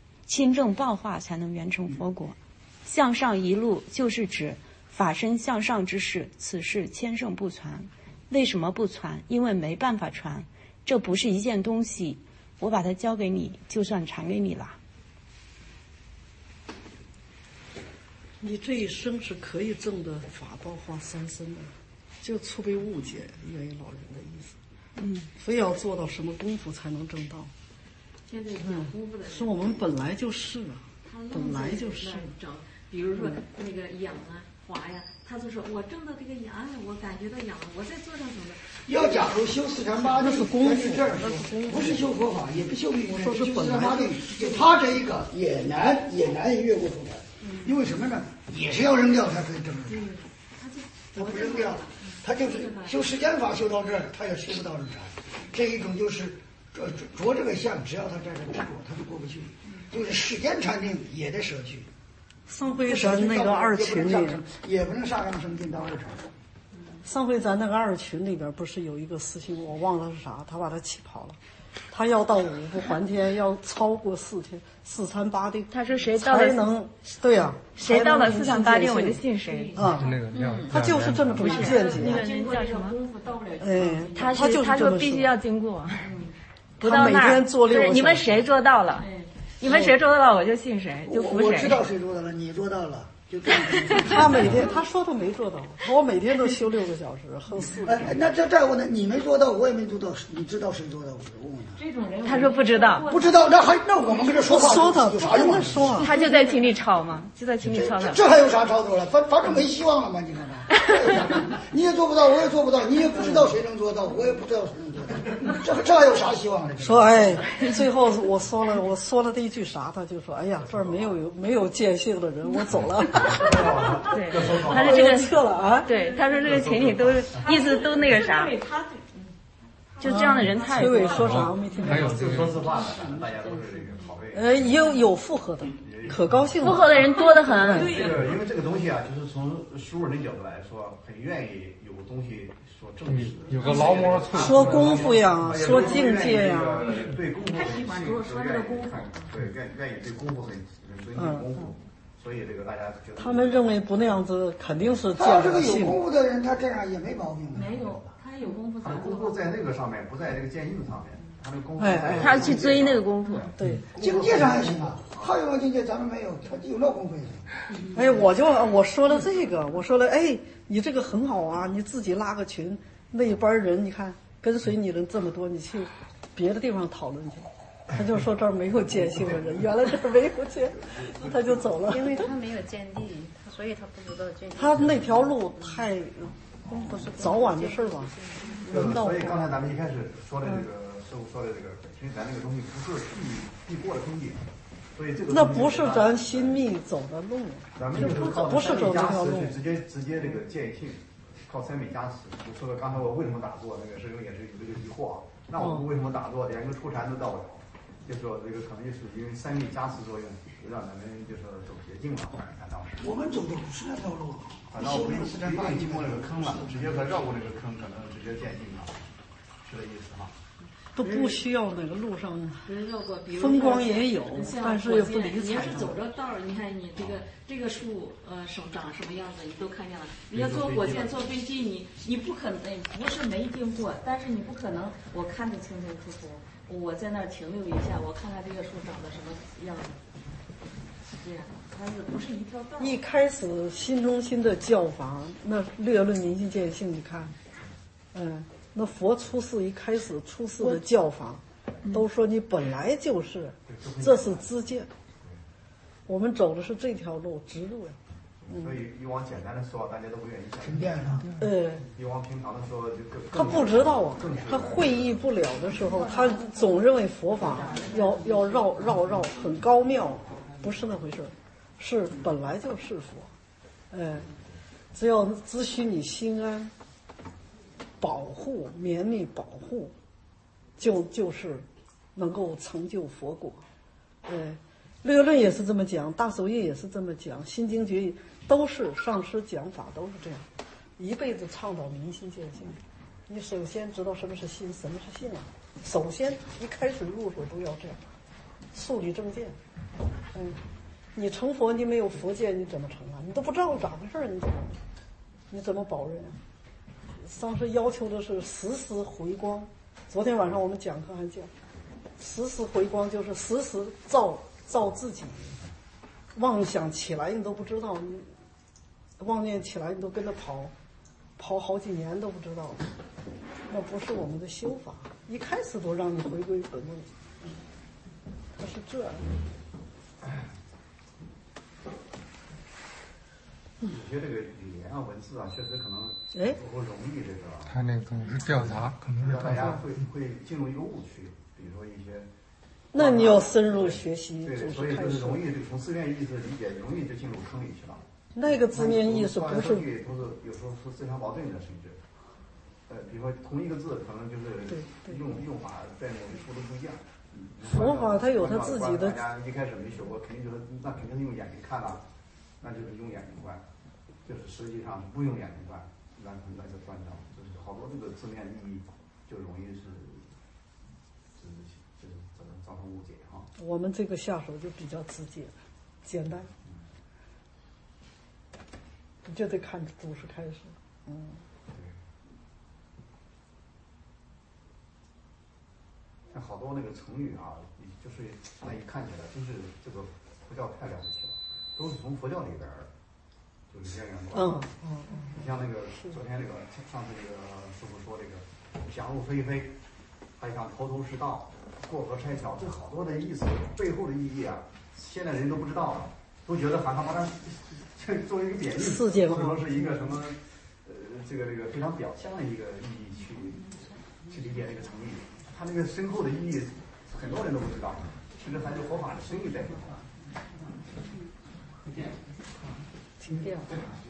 圆成佛果。向上一路就是指法身向上之事，此事千圣不传。为什么不传？因为没办法传。这不是一件东西，我把它交给你，就算传给你了。 你这一生是可以证的法报化三身的，就粗卑误解一位老人的意思。非要做到什么功夫才能证到？ 现在讲功夫的人， 是我们本来就是啊，本来就是。 比如说那个痒啊、滑呀，他就说我证到这个痒，我感觉到痒了，我再做上什么？ 要假如修四禅八定，是功夫，这儿不是修佛法，也不修密，说是四禅八定，就他这一个也难以越过佛法，因为什么呢？也是要扔掉才可以证得。他不扔掉，他就是修世间法修到这儿，他也修不到这禅。这一种就是着这个相，只要他在这执着，他就过不去。就是世间禅定也得舍去。 上回咱那个二群里也不能上上升进到二禅。 上回咱那个二群里边不是有一个师兄，我忘了是啥，他把他气跑了。 他要到五不还天，要超过4天4禅八定。 他说谁到了才能对呀、 谁到了4禅八定，我就信谁啊。他就是这么种见解。 那个人叫什么？ 他说必须要经过。不到那儿， 就是你们谁做到了，你们谁做到了，我就信谁，就服谁。 我知道谁做到了，你做到了。 他每天他说他没做到，我每天都休6个小时，喝4。 那再问呢？你没做到，我也没做到，你知道谁做到？我问他。 这种人， 他说不知道， 不知道，那我们跟他说话有啥用啊？ 说他就在群里吵嘛，就在群里吵他。 这还有啥吵头了？反正没希望了嘛，你看看，你也做不到，我也做不到，你也不知道谁能做到，我也不知道谁能做到，这还有啥希望了？ 说最后我说了第一句啥，他就说哎呀，这儿没有见性的人，我走了。 对，他说这个撤了啊。 对，他说这个群里都意思都那个啥。就这样的人太多。 崔伟说啥我没听懂。 还有说实话的，大家都是这个拷贝。 也有附和的，可高兴了。 附和的人多得很。 因为这个东西啊，就是从书人的角度来说，很愿意有东西说正实， 有个劳模说功夫呀，说境界呀。 对功夫很喜欢说这个功夫，对愿意对功夫很尊敬功夫。所以这个大家觉得他们认为不那样子肯定是他这个有功夫的人，他这样也没毛病。 没有，他有功夫。 他功夫在那个上面，不在这个剑印上面。他的功夫， 他去追那个功夫。 对， 境界上还行啊，他有没有境界咱们没有，他有那功夫也行。我说了这个，我说了，你这个很好啊，你自己拉个群，那一班人你看跟随你人这么多，你去别的地方讨论去。他就说这儿没有见性的人，原来这儿没有见，他就走了。 因为他没有见地，所以他不知道见地。 他那条路太不是早晚的事儿吧？ 所以刚才咱们一开始说的这个师傅说的这个，其实咱那个东西不是必过的坑底，所以这个那不是咱心密走的路， 咱们就是靠不是走这条路， 直接这个见性，靠三昧加持。就说刚才我为什么打坐，那个师兄也是有这个疑惑啊。那我们为什么打坐连个初禅都到不了？就说这个可能就是因为三昧加持作用，让咱们就是走捷径了。当时我们走的不是那条路， 反正不用经过那个坑了，直接绕过那个坑，可能直接渐进了，是这意思哈。 都不需要那个路上风光也有，但是也不理睬。 你要是走着道儿，你看你这个树长什么样子，你都看见了。你要坐火箭、坐飞机，你不可能不是没经过，但是你不可能我看得清清楚楚。我在那儿停留一下，我看看这个树长得什么样子。这样，它是不是一条道？ 一开始新中心的教法，那略论明心见性，你看，那佛出世一开始出世的教法，都说你本来就是，这是知见。我们走的是这条路，直路呀。 所以以往简单的说，大家都不愿意相信。 以往平常的说，就他不知道啊，他会意不了的时候，他总认为佛法要绕，很高妙，不是那回事，是本来就是佛。只要只许你心安，保护绵密保护，就是能够成就佛果。略论也是这么讲，大手印也是这么讲，心经决议都是上师讲法，都是这样，一辈子倡导明心见性。你首先知道什么是心，什么是性啊？首先一开始入手都要这样，树立正见。你成佛，你没有佛见，你怎么成啊？你都不知道咋回事，你怎么保人啊？上师要求的是时时回光。昨天晚上我们讲课还讲，时时回光就是时时照自己。妄想起来你都不知道，妄念起来你都跟着跑好几年都不知道，那不是我们的修法。一开始都让你回归本位，它是这样。 有些这个语言啊、文字啊，确实可能不容易这个。 他那个是调查，可能是大家会进入一个误区，比如说一些。 那你要深入学习， 对，所以就是容易从字面意思理解，容易就进入坑里去了。 那个字面意思不是有时候是自相矛盾的，甚至。比如说同一个字，可能就是用法在某一处都不一样。 佛法它有它自己的。 大家一开始没学过，肯定就是那肯定是用眼睛看了，那就是用眼睛观，就是实际上是不用眼睛观，那就断掉，就是好多这个字面意义就容易是造成误解啊。 我们这个下手就比较直接，简单，就得看主事开始。 像好多那个成语啊，就是那一看起来真是这个佛教太了不起了，都是从佛教里边就是源源不断。你像那个昨天那个上次那个师傅说这个想入非非，还想头头是道，过河拆桥，这好多的意思背后的意义啊，现在人都不知道了，都觉得好像把它作为一个贬义，或者说是一个什么这个非常表象的一个意义去理解这个成语，它那个深厚的意义很多人都不知道，其实还有佛法的深意在里头。 停电。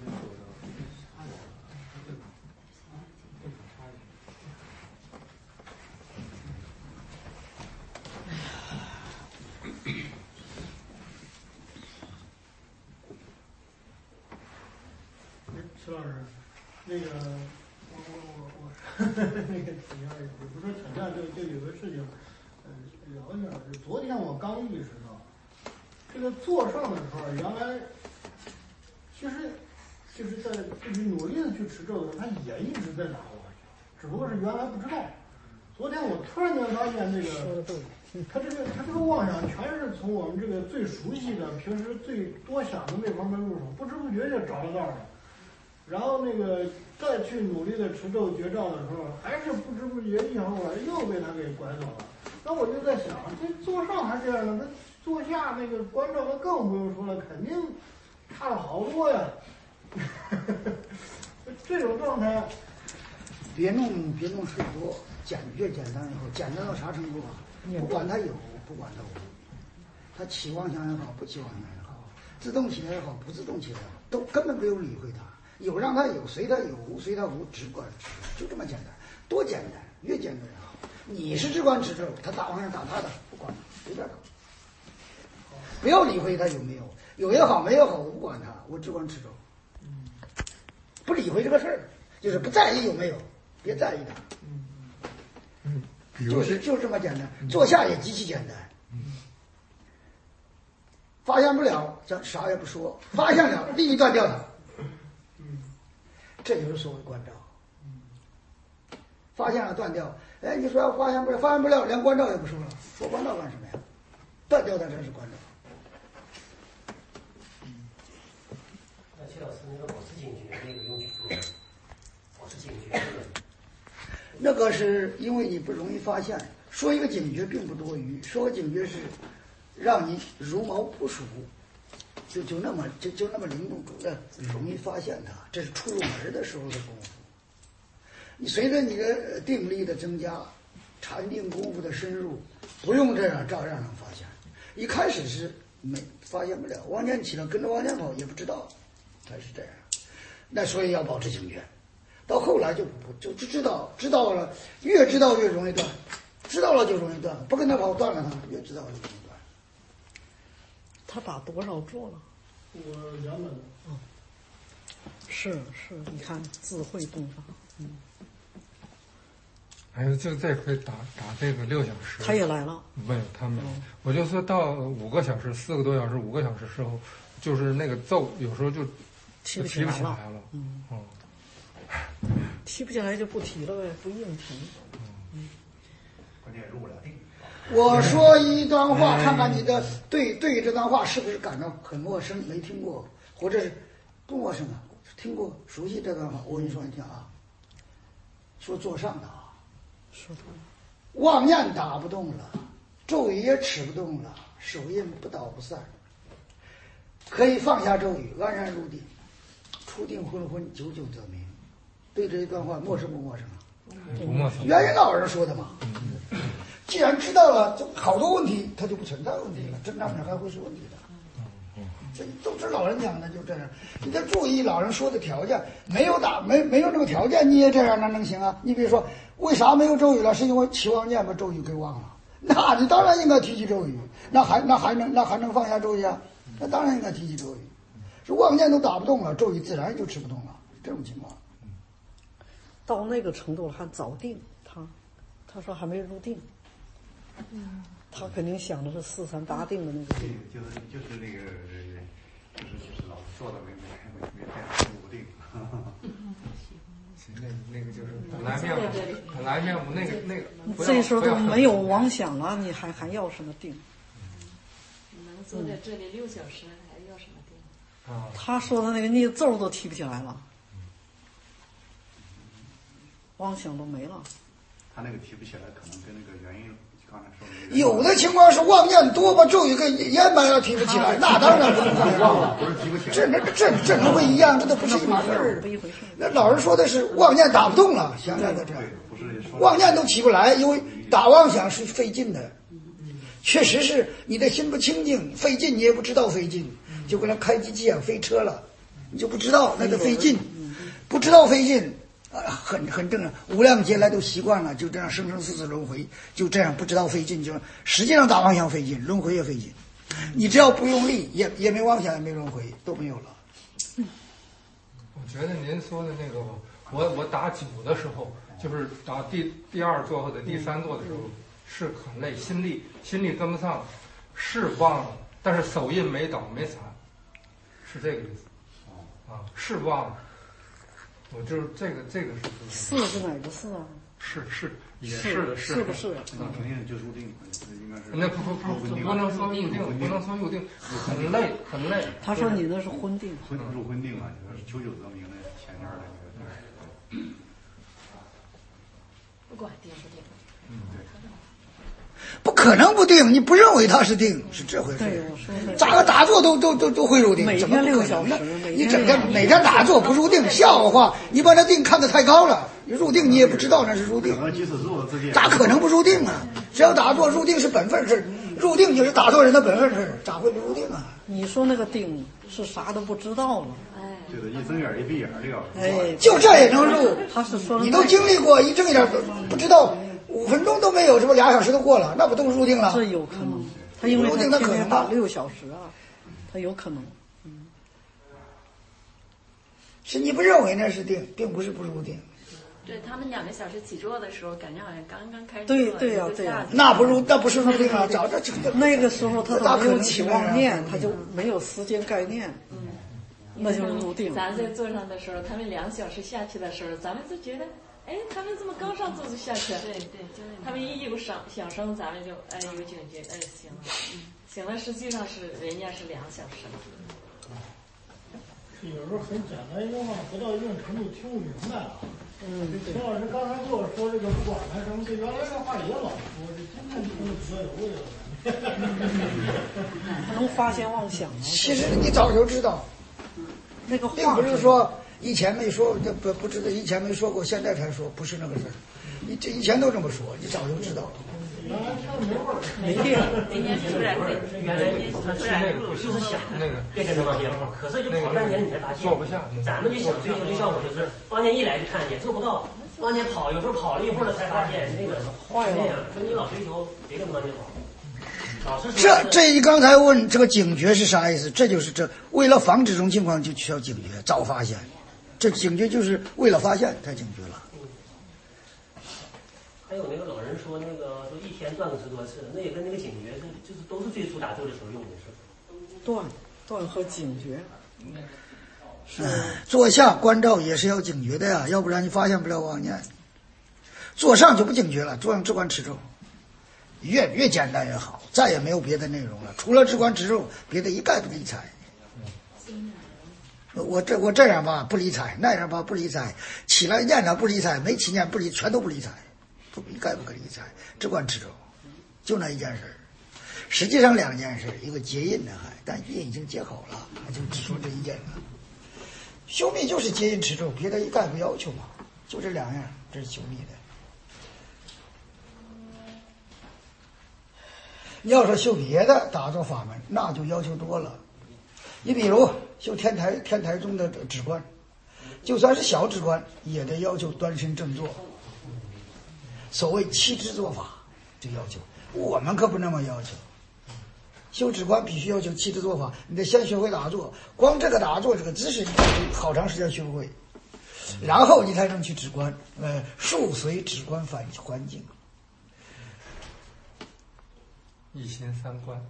石老师，那个我那个请教也不是请教，就有个事情，聊一下。昨天我刚意识到，这个做上的时候，原来其实就是在自己努力的去持咒的时候，他也一直在打我，只不过是原来不知道。昨天我突然间发现，这个他这个妄想全是从我们这个最熟悉的、平时最多想的那方面入手，不知不觉就找到道了。然后那个再去努力的持咒绝照的时候，还是不知不觉一会儿又被他给拐走了。那我就在想，这坐上还这样呢，他坐下那个关照，那更不用说了，肯定差了好多呀。这种状态， 别弄太多，越简单以后，简单到啥程度啊？不管他有，不管他无，他起妄想也好，不起妄想也好，自动起来也好，不自动起来也好，都根本不用理会他。有让他有，随他有；无随他无，只管持，就这么简单，多简单，越简单越好。你是只管持咒，他打妄想打他的，不管他，随便他，不要理会他有没有，有也好，没也好，我不管他，我只管持咒，不理会这个事儿，就是不在意有没有，别在意他，就是这么简单，坐下也极其简单。发现不了，咱啥也不说；发现了，立即断掉它。这就是所谓关照。发现了断掉，哎，你说要发现不了，连关照也不说了，说关照干什么呀？断掉它才是关照。 那邱老师，那个保持警觉那个用处，保持警觉那个是因为你不容易发现，说一个警觉并不多余，说个警觉是让你如毛捕鼠。就那么灵动的容易发现它，这是初入门的时候的功夫。你随着你的定力的增加，禅定功夫的深入，不用这样照样能发现。一开始是发现不了，往前起来跟着往前跑也不知道，才是这样。那所以要保持警觉，到后来就知道了，越知道越容易断，知道了就容易断，不跟他跑断了他，越知道就容易断。 他打多少坐了？ 我200多。 是，你看智慧东方。 还有就这回打这个6小时。 他也来了。 没有，他没有。我就说到5个小时，4个多小时，5个小时之后，就是那个奏有时候就提不起来了。 提不起来就不提了呗，不硬提。 关键入不了定。 我说一段话，看看你的对这段话是不是感到很陌生，没听过，或者是不陌生啊，听过熟悉这段话。我跟你说，你听啊，说坐上打，妄念打不动了，咒语也持不动了，手印不倒不散，可以放下咒语，安然入定，出定昏昏，久久则明。对这一段话陌生不陌生啊？ 不陌生。 袁云老人说的嘛。既然知道了，就好多问题它就不存在问题了，正常人还会是问题的。这都是老人讲的，就这样。你得注意老人说的条件，没有这个条件，你也这样，那能行啊？你比如说，为啥没有咒语了？是因为起妄念把咒语给忘了。那你当然应该提起咒语，那还能放下咒语啊？那当然应该提起咒语。是妄念都打不动了，咒语自然就持不动了。这种情况， 到那个程度了还早定，他说还没入定。 他肯定想的是四禅八定的那个定， 就是那个老做的没无定。 那个就是本来面目那个。 这时候都没有妄想了，你还要什么定？ 能坐在这里6小时，还要什么定？ 他说的那个你咒都提不起来了，妄想都没了。 他那个提不起来，可能跟那个原因刚才说的。 有的情况是妄念多，把咒语给烟埋了提不起来，那当然不能忘了。这能不一样？这都不是一码事儿。那老人说的是妄念打不动了，想想在这儿，妄念都起不来，因为打妄想是费劲的。确实是你的心不清净，费劲你也不知道费劲，就跟那开机器啊飞车了，你就不知道那个费劲，不知道费劲。很正常，无量劫来都习惯了，就这样生生世世轮回，就这样不知道费劲，就实际上打妄想费劲，轮回也费劲。你只要不用力，也没妄想，也没轮回，都没有了。 我觉得您说的那个，我打9的时候，就是打第2座或者第3座的时候，是很累，心力跟不上，是忘了，但是手印没倒没残，是这个意思。是忘了。我就是这个是四是哪个四啊？ 是也是的， 是不是？ 那肯定就入定，应该是。 那不能说入定，不能说入定，很累。 他说你那是昏定， 入昏定了，就是久久得名的前面的那个。 不管定不定。 对。 不可能不定，你不认为它是定，是这回事。咋个打坐都会入定，怎么不可能呢？你整天每天打坐不入定，笑话！你把那定看得太高了，你入定你也不知道那是入定，咋可能不入定啊？只要打坐入定是本分事，入定就是打坐人的本分事，咋会不入定啊？ 你说那个定是啥都不知道了， 对的，一睁眼一闭眼这个， 就这也能入？ 他是说你都经历过，一睁眼不知道。5分钟都没有，这不2小时都过了，那不都入定了？ 这有可能，他因为他天天打6小时啊，他有可能。 是你不认为那是定，并不是不入定。 对他们2个小时起坐的时候，感觉好像刚刚开始。 对呀， 那不是入定啊！早这那个时候他都没有起妄念，他就没有时间概念。那就是入定。 咱在座上的时候，他们2小时下去的时候，咱们就觉得。他们这么刚上座就下去了，对，就是他们一有响声，咱们就有警觉，行了，行了，实际上是人家是2小时了。 有时候很简单一个话，不到一定程度听不明白啊。陈老师刚才跟我说这个不管它什么，这原来这话也老说，这今天听得比较有味道。 能发现妄想。 其实你早就知道， 那个并不是说。以前没说，这不知道，以前没说过，现在才说，不是那个事儿。你这以前都这么说，你早就知道了。 没定， 今天突然原来他吃那个就是想那个变成这妄念了，可是就跑半天你才发现， 做不下。 咱们就想追求的效果就是妄念一来就看见，做不到。妄念跑，有时候跑了一会儿了才发现那个坏了。所以你老追求别跟妄念跑。 这你刚才问这个警觉是啥意思？这就是为了防止这种情况就需要警觉，早发现。这警觉就是为了发现才警觉了。 还有那个老人说说一天断个10多次，那也跟那个警觉就是都是最初打坐的时候用的是。 断和警觉。 坐下关照也是要警觉的呀，要不然你发现不了妄念。坐上就不警觉了，坐上只管持咒，越简单越好，再也没有别的内容了，除了只管持咒，别的一概不理睬。我这样吧不理睬，那样吧不理睬，起来念着不理睬，没起念不理，全都不理睬，一概不可理睬，只管持咒，就那一件事。实际上2件事，一个结印呢但印已经结好了，就只说这一件了。修密就是结印持咒，别的一概不要求嘛，就这2样，这是修密的。你要说修别的打坐法门，那就要求多了。你比如修天台宗的止观，就算是小止观，也得要求端身正坐。所谓7支坐法，这要求我们可不那么要求。修止观必须要求7支坐法，你得先学会打坐，光这个打坐这个姿势，你好长时间学不会，然后你才能去止观。数随止观环境。 一心三观。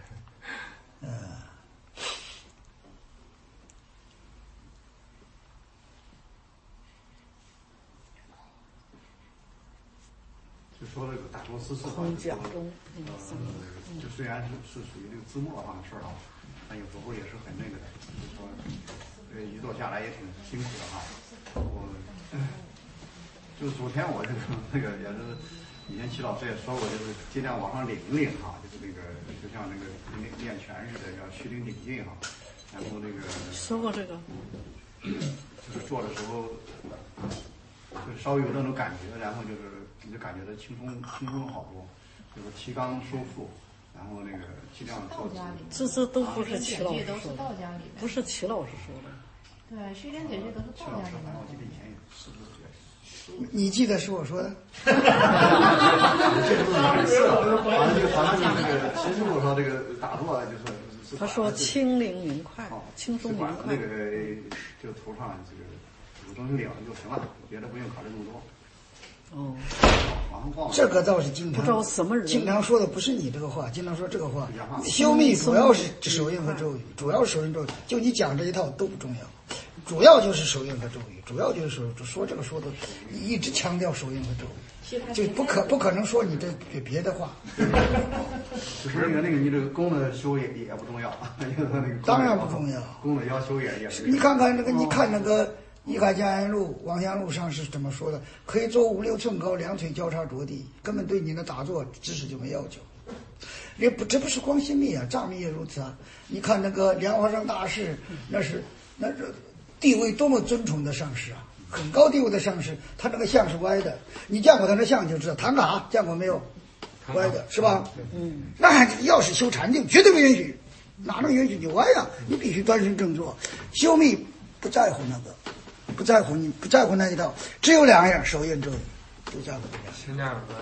就说这个大多思想，就虽然是属于这个字幕上的事儿啊，但有时候也是很那个的，就是说，一做下来也挺辛苦的哈。我就是昨天我那个也是，以前齐老师也说过，就是尽量往上领一领哈，就是那个就像那个练拳似的，要虚灵顶劲哈。然后那个说过这个， 就是做的时候，就是稍微有那种感觉，然后就是。你就感觉到轻松了好多，就是提纲收腹，然后那个尽量做。 这都不是齐老师都是道家里不是齐老师说的。 对，虚灵解句都是道家里的。 我记得以前也是。 你记得是我说的？ 这都是哪次了？好像那个其实我说这个打坐就是。 他说轻灵明快，轻松明快。 那个就头上这个有东西领就行了，别的不用考虑那么多。 哦， 这个倒是经常， 不知道什么人经常说的不是你这个话，经常说这个话。修密主要是手印和咒语，主要是手印咒语。就你讲这一套都不重要，主要就是手印和咒语，主要就是说这个说的，一直强调手印和咒语，就不可能说你这别的话。 就是那个你这个功的修也不重要， 当然不重要， 功的要修也。 你看看那个，你看那个。《一海江安路》《王香录》上是怎么说的？可以做5、6寸高，两腿交叉着地，根本对你的打坐知识就没要求。这不是光心密啊，藏密也如此啊。你看那个莲花生大士，那是地位多么尊崇的上师啊，很高地位的上师，他那个像是歪的，你见过他的像就知道。唐卡见过没有？歪的是吧？那要是修禅定，绝对不允许，哪能允许你歪呀？你必须端身正坐，修密不在乎那个。不在乎你不在乎那一套，只有2样：手印咒语，就在乎这样。 心量和，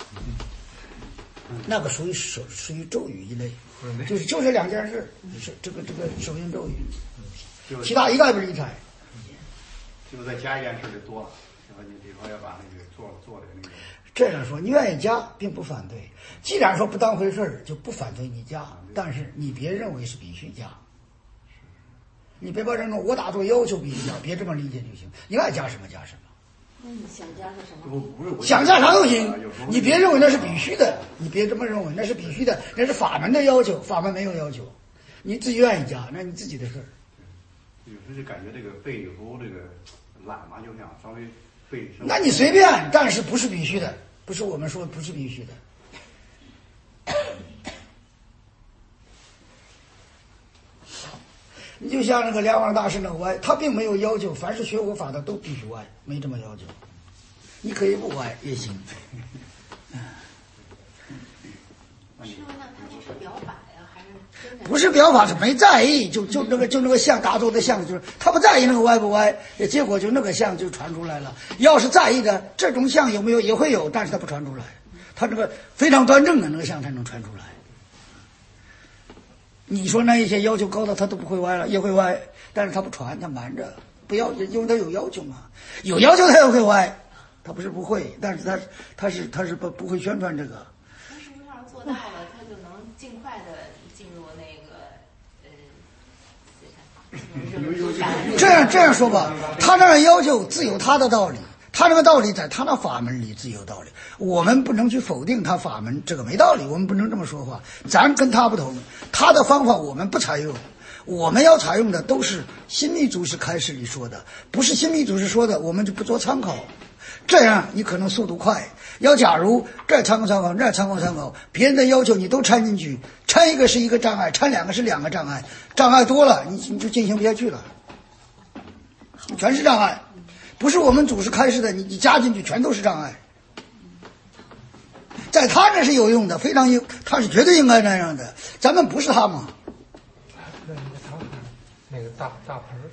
那个属于咒语一类，就是2件事，是这个手印咒语，其他一概不理睬。 就是再加一件事就多了，然后你比如说要把那个做的那个。 这样说，你愿意加并不反对。既然说不当回事儿，就不反对你加，但是你别认为是必须加。你别把这种我打坐要求必须加，别这么理解就行。你爱加什么加什么。 那你想加个什么？ 想加啥都行，你别认为那是必须的，你别这么认为那是必须的，那是法门的要求，法门没有要求，你自己愿意加，那你自己的事儿。 有时候就感觉这个背有时候这个懒嘛，就想稍微背。 那你随便，但是不是必须的，不是我们说不是必须的。你就像那个莲花大师那个歪，他并没有要求凡是学佛法的都必须歪，没这么要求。你可以不歪也行。 师傅，那他这是表法呀，还是真的？ 不是表法，是没在意，就那个像打坐的像，就是他不在意那个歪不歪，结果就那个像就传出来了。要是在意的这种像有没有也会有，但是他不传出来，他这个非常端正的那个像才能传出来。你说那一些要求高的他都不会歪了，也会歪，但是他不传，他瞒着，不要，因为他有要求嘛，有要求他也会歪，他不是不会，但是他是不会宣传这个。 那是不是要做到了，他就能尽快的进入那个这样说吧，他那个要求自有他的道理。他那个道理在他那法门里自有道理，我们不能去否定他法门这个没道理，我们不能这么说话。咱跟他不同，他的方法我们不采用，我们要采用的都是新密祖师开始里说的，不是新密祖师说的，我们就不做参考。这样你可能速度快。要假如这参考，那参考，别人的要求你都掺进去，掺一个是一个障碍，掺2个是2个障碍，障碍多了你就进行不下去了，全是障碍。不是我们祖师开示的，你加进去全都是障碍。在他那是有用的，非常有，他是绝对应该那样的。咱们不是他嘛。 那个大盆儿。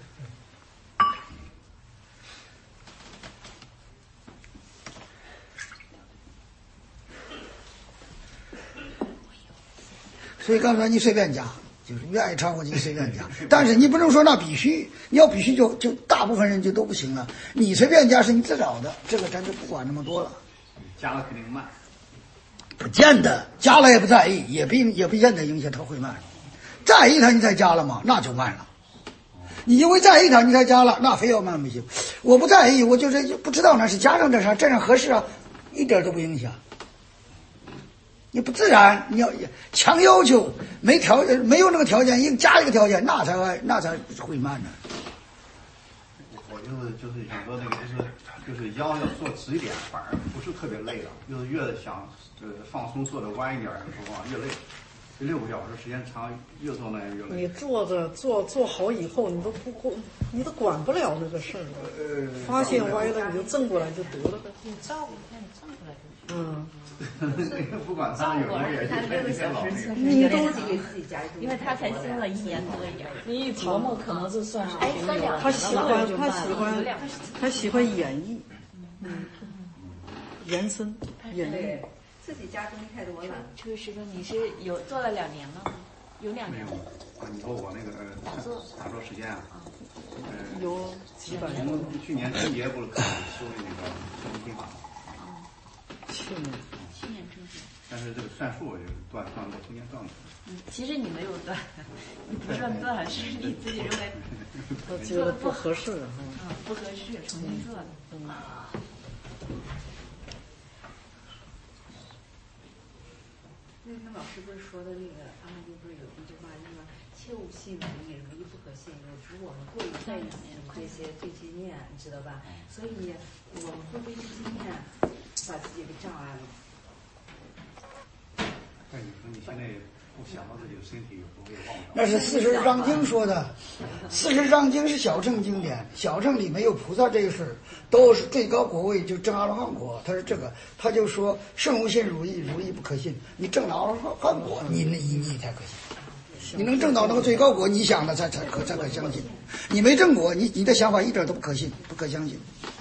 所以刚才你随便加，就是愿意超过你随便加，但是你不能说那必须，你要必须就大部分人就都不行了。你随便加是你自找的，这个咱就不管那么多了。 加了肯定慢。 不见得加了也不在意，也不见得影响它会慢。在意它你才加了嘛，那就慢了。你因为在意它你才加了，那非要慢不行。我不在意，我就是不知道那是加上这啥，这样合适啊，一点都不影响。你不自然，你要强要求，没有那个条件，硬加一个条件，那才会慢呢。 我就是想说那个就是腰要坐直一点，反而不是特别累了，就是越想放松坐的弯一点的时候越累。6个小时时间长，越做那样越累。 你坐好以后，你都管不了那个事儿了。发现歪了，你就正过来就得了呗。 你照顾他，你正过来就行。 不管他有没有， 他6个小时， 你都给自己加， 因为他才修了1年多一点。 你一琢磨，可能就算是他喜欢演绎，延伸演绎。 自己加东西太多了。 这个师哥，你是做了2年了吗？有2年了。 你说我那个打坐时间啊， 有几百年。 从去年春节不是开始修的那个修心法吗？ 去年春节。 但是这个算数就是断过，中间断过。 其实你没有断，你不算断，是你自己认为做的不合适， 不合适，重新做的。 那老师不是说的那个阿弥陀不是有一句话，那个切勿信为义，如一不可信。有时我们过于在意这些对经验，你知道吧？所以我们会被这经验把自己给障碍了。 那你说你现在不想到自己的身体，不会忘掉？ 那是40章经说的，40章经是小乘经典，小乘里没有菩萨这个事儿，都是最高果位就证阿罗汉果。他是这个，他就说圣无信如意，如意不可信。你证了阿罗汉果，你才可信。你能证到那个最高果，你想的才可相信。你没证果，你的想法一点都不可信，不可相信。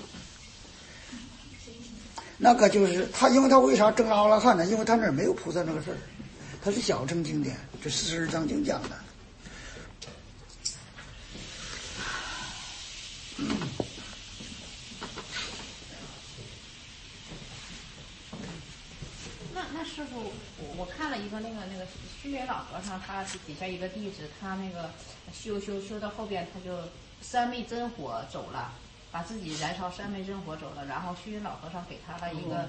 那个就是他，因为他为啥证阿罗汉呢？因为他那儿没有菩萨那个事儿。它是小乘经典，这40章经讲的。 那师傅，我看了一个那个虚云老和尚，他是底下一个弟子，他那个修到后边，他就三昧真火走了。把自己燃烧三昧真火走了，然后虚云老和尚给他了一个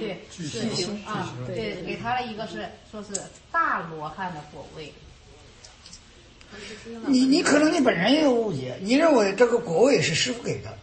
对，给他了一个是说是大罗汉的果位。 你可能你本人也有误解，你认为这个果位是师父给的。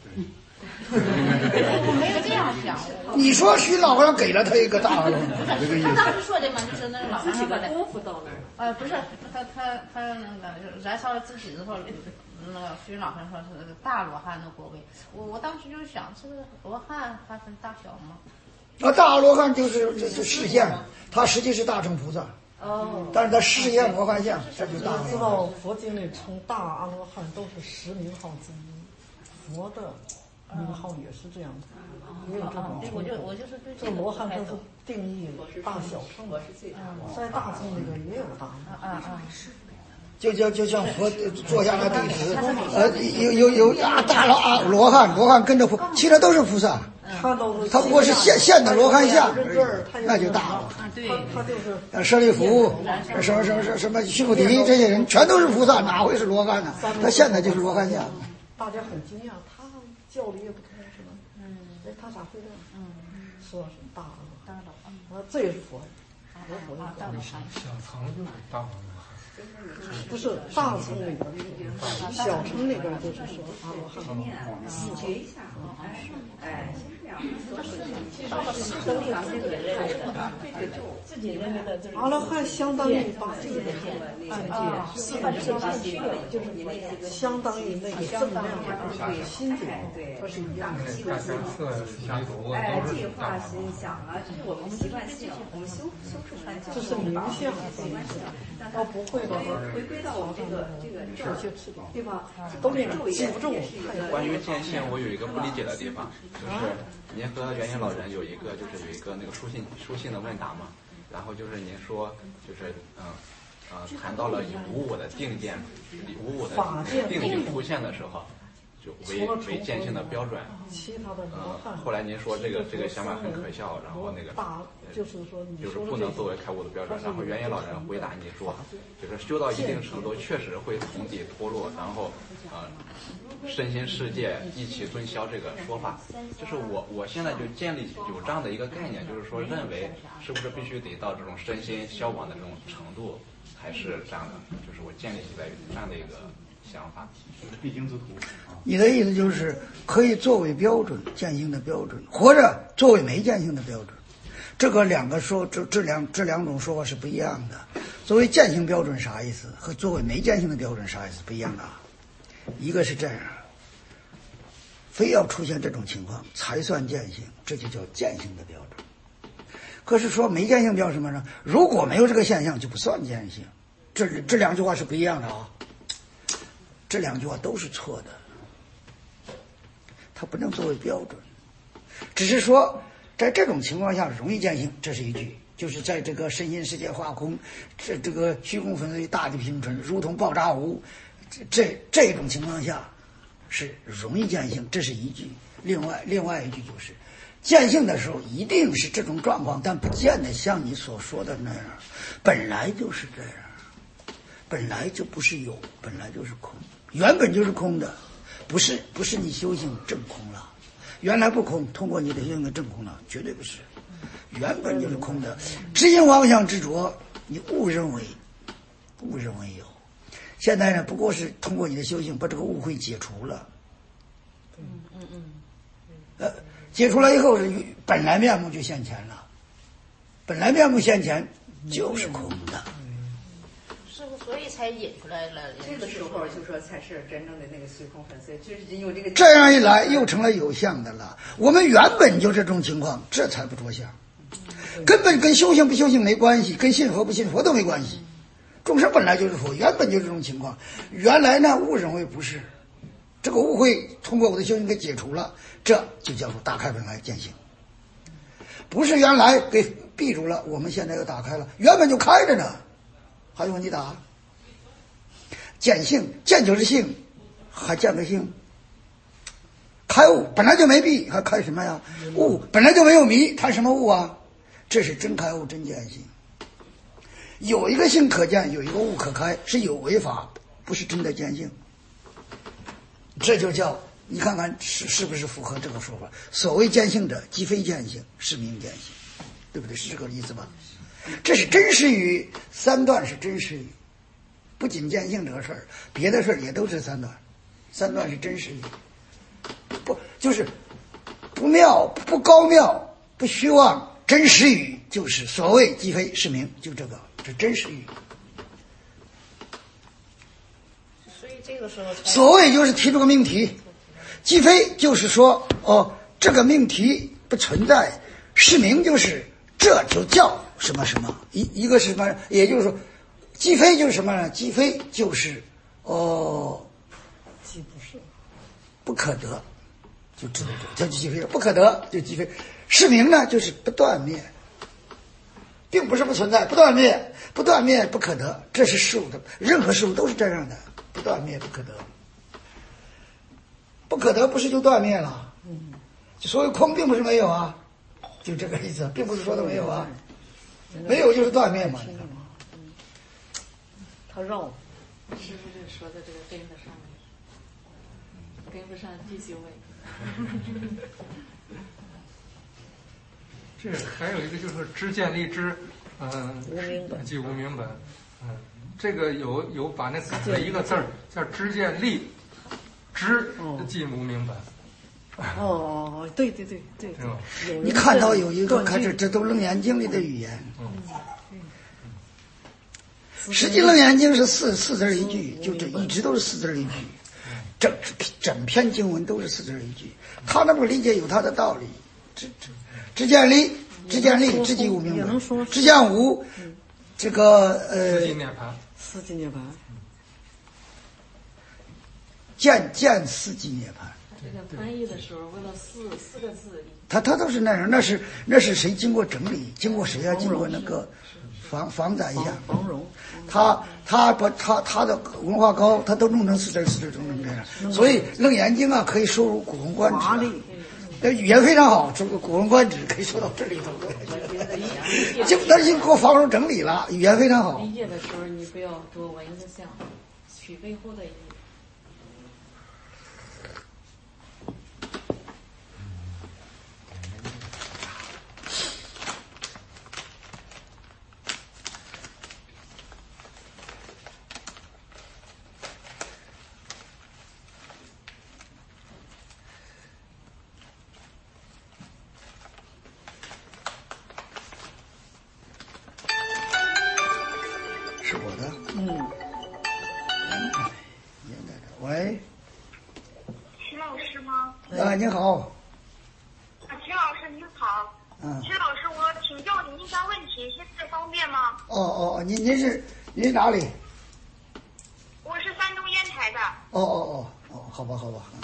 我没有这样想。 你说虚老和尚给了他一个大罗汉， 他当时说的嘛，就是那个老和尚把功夫到那儿。 不是他那个燃烧了自己之后。那个虚云老和尚说是大罗汉的果位，我当时就想，这个罗汉它分大小吗？ 大罗汉就是视现，他实际是大乘菩萨。但是他视现罗汉相，这就大罗汉。 知道佛经里称大阿罗汉都是10名号之一，佛的名号也是这样的。也有这种。 我就是对这罗汉都是定义大小乘的，在大乘里边也有大。 就像佛坐下来对时，有大罗汉跟着菩，其实都是菩萨，他不过是现的罗汉像，那就大了。 对，他就是舍利弗，什么须菩提这些人全都是菩萨，哪会是罗汉呢？他现在就是罗汉像。 大家很惊讶，他教理也不通是吧？他咋会这样？说是大了，这也是佛， 小乘就是大了。 不是大乘里边，小乘里边就是说阿罗汉。 咀嚼一下， 自己认为的就是阿罗汉相当于把这个就是相当于那个正量心解，它是一样的。 计划心想啊，这是我们习惯性，我们修什么来着？ 这是名相，要不会的话， 回归到我们这个对吧？ 都记不住。 关于见性，我有一个不理解的地方，就是您和元英老人有一个那个书信的问答嘛，然后就是您说就是谈到了以无我的定见，以无我的定力出现的时候， 就为见性的标准。后来您说这个想法很可笑，然后那个就是不能作为开悟的标准。然后元音老人回答你说，就是修到一定程度确实会同体脱落，然后身心世界一起顿消这个说法。就是我现在就建立有这样的一个概念，就是说认为是不是必须得到这种身心消亡的这种程度才是这样的，就是我建立起来这样的一个想法， 就是必经之途。 你的意思就是可以作为标准，见性的标准，或者作为没见性的标准。这个两个说这两种说法是不一样的。作为见性标准啥意思，和作为没见性的标准啥意思不一样的。一个是这样，非要出现这种情况才算见性，这就叫见性的标准。可是说没见性标准什么呢？如果没有这个现象就不算见性。这两句话是不一样的啊，这两句话都是错的，它不能作为标准。只是说在这种情况下容易见性，这是一句，就是在这个身心世界化空，这个虚空粉碎大地平纯，如同爆炸无，这种情况下是容易见性，这是一句。另外一句就是见性的时候一定是这种状况，但不见得像你所说的那样，本来就是这样，本来就不是有，本来就是空，原本就是空的，不是你修行证空了，原来不空，通过你的修行证空了，绝对不是，原本就是空的。执行妄想执着，你误认为有，现在呢不过是通过你的修行把这个误会解除了。解除了以后，本来面目就现前了，本来面目现前就是空的。 师傅，所以才引出来了。 这个时候就说才是真正的那个虚空粉碎，就是因为这个。 这样一来又成了有相的了。我们原本就这种情况，这才不着相，根本跟修行不修行没关系，跟信佛不信佛都没关系。众生本来就是佛，原本就这种情况。原来呢误认为不是，这个误会通过我的修行给解除了，这就叫做打开本来见性。不是原来给闭住了，我们现在又打开了，原本就开着呢，还用你打？见性，见就是性，还见个性？开悟本来就没闭，还开什么呀？悟本来就没有迷，开什么悟啊？这是真开悟，真见性。有一个性可见，有一个悟可开，是有为法，不是真的见性。这就叫你看看是不是符合这个说法？所谓见性者，即非见性，是名见性，对不对？是这个意思吧？这是真实语，三段是真实语，不仅见性这个事儿，别的事儿也都是三段，三段是真实语，不就是不妙、不高妙、不虚妄，真实语就是所谓即非是名，就这个，这真实语。 所以这个时候所谓就是提出个命题，即非就是说这个命题不存在，是名就是这就叫什么什么，一个是什么？也就是说，即非就是什么呢？即非就是即不是不可得，就知道这就即非，不可得就即非。是名呢，就是不断灭，并不是不存在，不断灭，不断灭不可得，这是事物的，任何事物都是这样的，不断灭不可得，不可得不是就断灭了？所谓空并不是没有啊，就这个意思，并不是说的没有啊，没有就是断灭嘛。 他绕， 师傅这说的这个跟得上，跟不上继续问。 这还有一个就是知见立知，即无明本，这个有把那改了一个字儿，叫知见立知即无明本。 对， 你看到有一个，看这都楞严经里的语言。实际楞严经是四字一句，就这一直都是四字一句，整篇经文都是四字一句。他那么理解有他的道理。知见立，知即无明本，知见无，这个四季涅槃， 见四季涅槃。 这个翻译的时候，为了四个字， 他都是那样，那是谁经过整理？经过谁啊？经过那个仿载一下。 防融。 他的文化高，他都弄成四字中这样，所以《楞严经》啊可以收入《古文观止》。语言非常好，这个《古文观止》可以说到这里头，就他已经给我防融整理了，语言非常好。 理解的时候你不要多闻一个像，取背后的意义。 是我的。喂。 齐老师吗？ 你好。 齐老师您好。齐老师，我请教您一下问题，现在方便吗？ 您是哪里？ 我是山东烟台的。 好吧。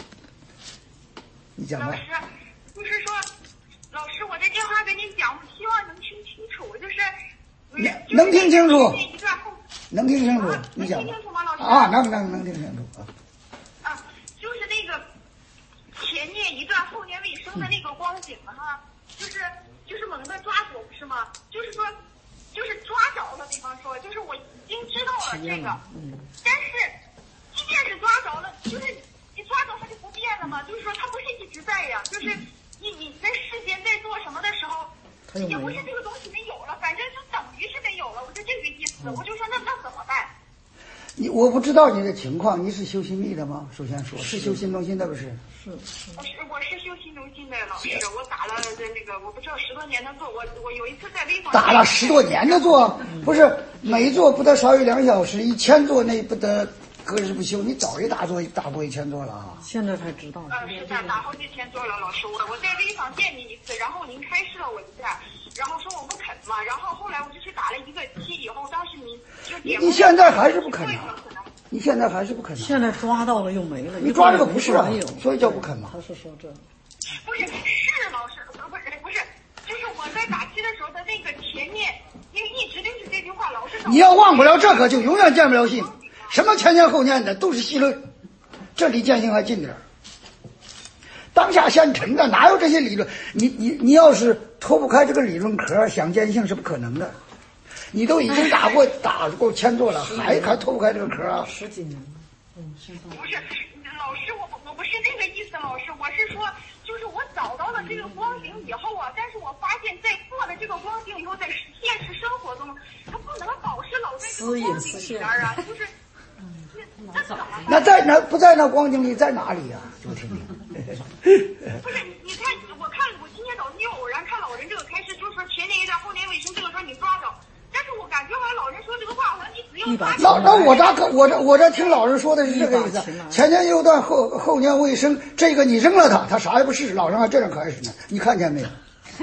你讲吧。 老师，就是说，老师，我在电话跟您讲，我希望能听清楚，就是能听清楚。 能听清楚， 你讲。 能听清楚吗，老师？ 能听清楚就是那个前念一段后念未生的那个光景哈，就是猛地抓住，是吗？就是说，就是抓着了，比方说，就是我已经知道了这个，但是即便是抓着了，就是你抓着它就不变了嘛，就是说它不是一直在呀，就是你在世间在做什么的时候，也不是这个东西没有了，反正就等于是没有了，我是这个意思。我就说那怎么办？ 我不知道你的情况，你是修心力的吗？首先说，是修心中心的不是？ 我是修心中心的老师，我打了那个我不知道10多年的坐，我有一次在潍坊打了10多年的坐，不是每坐不得少于2小时，1000坐内不得隔日不休。你早就打过1000坐了啊！ 现在才知道。 是的，打好几千坐了，老师。我在潍坊见你一次，然后您开示了我一下，然后说我不肯嘛，然后后来我就去打了1个期，以后当时您就你现在还是不肯啊？你现在还是不肯啊？ 现在抓到了又没了。 你抓这个不是啊，所以叫不肯嘛。 他是说这。 不是老师，不是，就是我在打期的时候的那个前面，因为一直就是这句话，老是。 你要忘不了这个，就永远见不了性。什么前念后念的都是戏论，这离见性还近点儿。当下现成的哪有这些理论？你要是脱不开这个理论壳，想见性是不可能的。你都已经打过1000座了，还脱不开这个壳啊 ？10几年了。 不是老师，我不是那个意思，老师，我是说，就是我找到了这个光景以后啊，但是我发现，在做了这个光景以后，在现实生活中，它不能保持老在这个光景里边啊，就是。 那在哪不在那光景里，在哪里呀？我听听。 不是，你看，我今天早上又偶然看老人这个开示，就是说前念一段后念未生，这个时候你抓着。但是我感觉好像老人说这个话，好像你只用抓。 我这听老人说的是这个意思，前念一段后念未生，这个你扔了他啥也不是，老人还这样开始呢，你看见没有？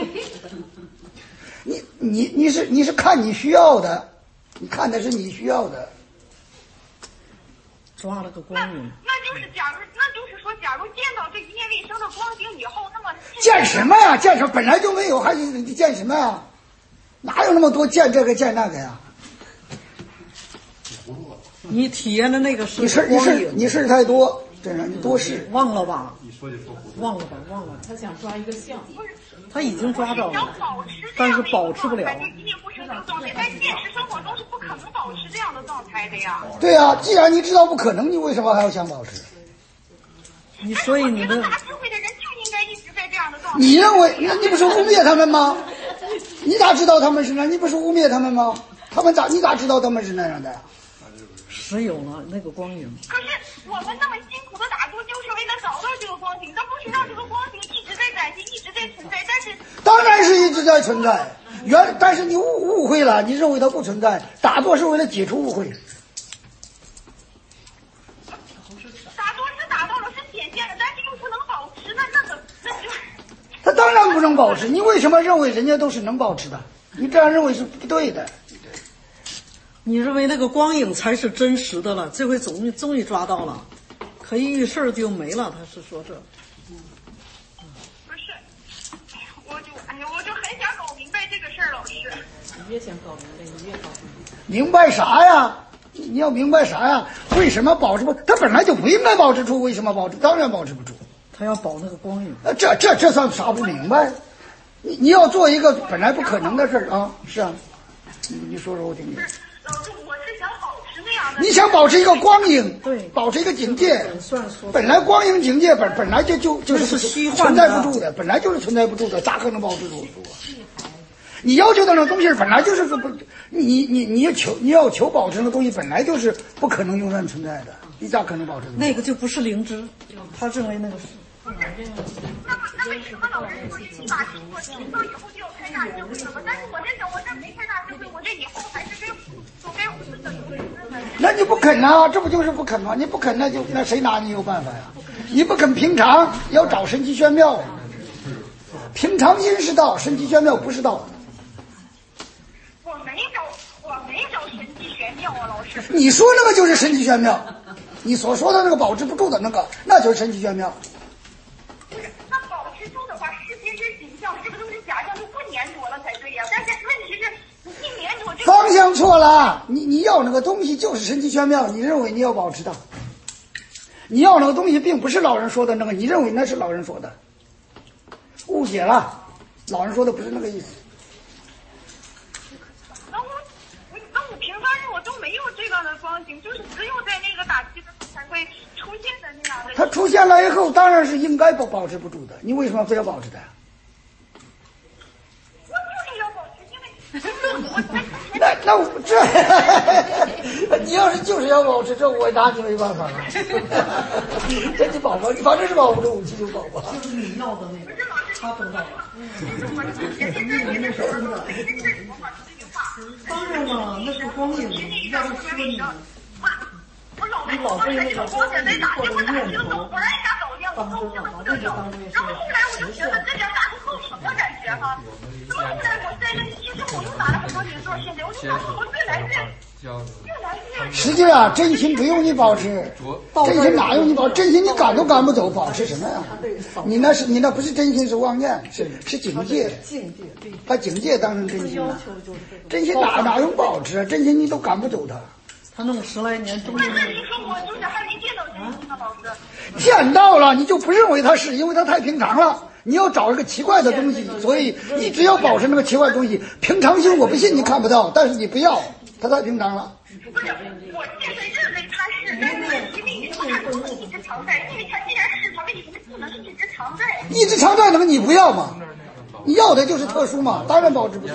你是看你需要的，你看的是你需要的。 抓了个光影。 那就是说，假如见到这一念未生的光景以后，那么见什么呀？见什么？本来就没有，还你见什么呀？哪有那么多见这个见那个呀？ 你体验的那个是你事太多，真的你多事忘了吧？ 你说就说忘了吧，忘了。 他想抓一个像， 他已经抓着了，但是保持不了。 在现实生活中是不可能保持这样的状态的呀。 对呀，既然你知道不可能，你为什么还要想保持？ 所以你的大智慧的人就应该一直在这样的状态。 你认为你不是污蔑他们吗？你咋知道他们是那？你不是污蔑他们吗？你咋知道他们是那样的呀？ 实有了那个光影。 可是我们那么辛苦的打坐，就是为了找到这个光景，但不是让这个光景一直在展现，一直在存在。但是当然是一直在存在，但是你误会了，你认为它不存在。打坐是为了解除误会。 打坐是打到了，是显现了，但是又不能保持，那就。 他当然不能保持，你为什么认为人家都是能保持的？你这样认为是不对的。 你认为那个光影才是真实的了，这回终于抓到了，可一遇事儿就没了。他是说这。 不是，我就很想搞明白这个事儿，老师。 越想搞明白，你越搞不明白。 明白啥呀？你要明白啥呀？为什么保持不？它本来就不应该保持住，为什么保持？当然保持不住。 他要保那个光影。 这算啥不明白？你要做一个本来不可能的事儿啊！是啊，你说说我听听。 老师，我是想保持那样的。 你想保持一个光影， 对， 保持一个警戒。本来光影警戒本来就是虚幻存在不住的，本来就是存在不住的，咋可能保持住？你要求的那个东西本来就是不，你要求保持那个东西本来就是不可能永远存在的，你咋可能保持？ 那个就不是灵知，他认为那个是。 那为什么老师说你把我听到以后就要开大智慧了吗？但是我在想，我这没开大智慧，我这以后还是该混的。 那你不肯啊？这不就是不肯吗？你不肯，那谁拿你有办法呀？你不肯平常要找神奇玄妙，平常心是道，神奇玄妙不是道。 我没找神奇玄妙啊，老师。 你说那个就是神奇玄妙，你所说的那个保持不住的那就是神奇玄妙。 不是，那保持住的话，世间是形象，这个都是假象，就不粘着了才对呀。但是问题是，你一粘着这个方向错了。你要那个东西就是神奇玄妙，你认为你要保持它。你要那个东西并不是老人说的那个，你认为那是老人说的，误解了。老人说的不是那个意思。 那我平常日我都没有这样的光景，就是只有在那个打击的时候才会出现的那样的。 它出现了以后，当然是应该保持不住的。你为什么非要保持它？ 我就是要保持，因为那我你要是就是要保持这，我拿你没办法了。这你保吧，你反正是保不住，你就保吧。 就是你要的那个，他得到了。当然了，那是光影，要是说你。你老被那个光影或者念头当真了，把这个当成是然后后来我就觉得这点打出后什么感觉哈？然后后来我在那其实我又打了很多年多少现在，我就发现我越来越。 实际上，真心不用你保持，真心哪用你保持？真心你赶都赶不走，保持什么呀？你那不是真心，是妄念，是警戒，把警戒当成真心了。真心哪用保持啊？真心你都赶不走他。 他弄10来年，终于。 那你说我就是还没见到真心呢，老师。 见到了，你就不认为它是，因为它太平常了。你要找一个奇怪的东西，所以一直要保持那个奇怪的东西。平常心，我不信你看不到，但是你不要，它太平常了。 不是，我现在认为它是，但是因为你说它不能一直常在，因为它既然是，它为什么不能一直常在？ 一直常在，那么你不要嘛？你要的就是特殊嘛，当然保持不住。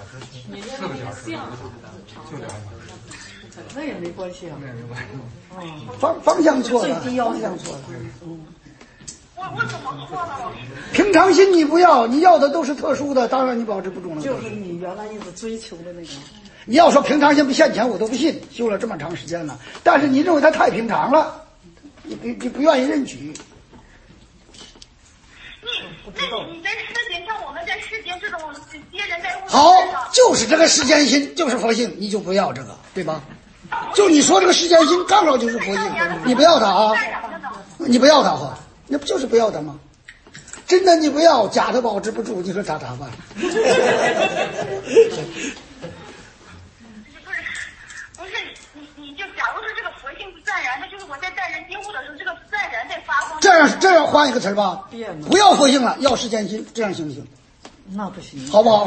那也没关系啊， 方向错了，方向错了。 我怎么错了，老师？ 平常心你不要，你要的都是特殊的，当然你保持不住了。 就是你原来一直追求的那个。 你要说平常心不现前，我都不信，修了这么长时间了。但是你认为它太平常了，你不愿意认取。 你在世间，像我们在世间这种接人待物。 好，就是这个世间心，就是佛性，你就不要这个，对吧？就你说这个世间心刚好就是佛性，你不要它啊，你不要它哈，那不就是不要它吗？真的你不要，假的保持不住，你说咋办？ 不是，你就假如说这个佛性是自然的，就是我在待人接物的时候，这个自然在发光。 这样换一个词儿吧，不要佛性了，要世间心，这样行不行？ 那不行， 好不好？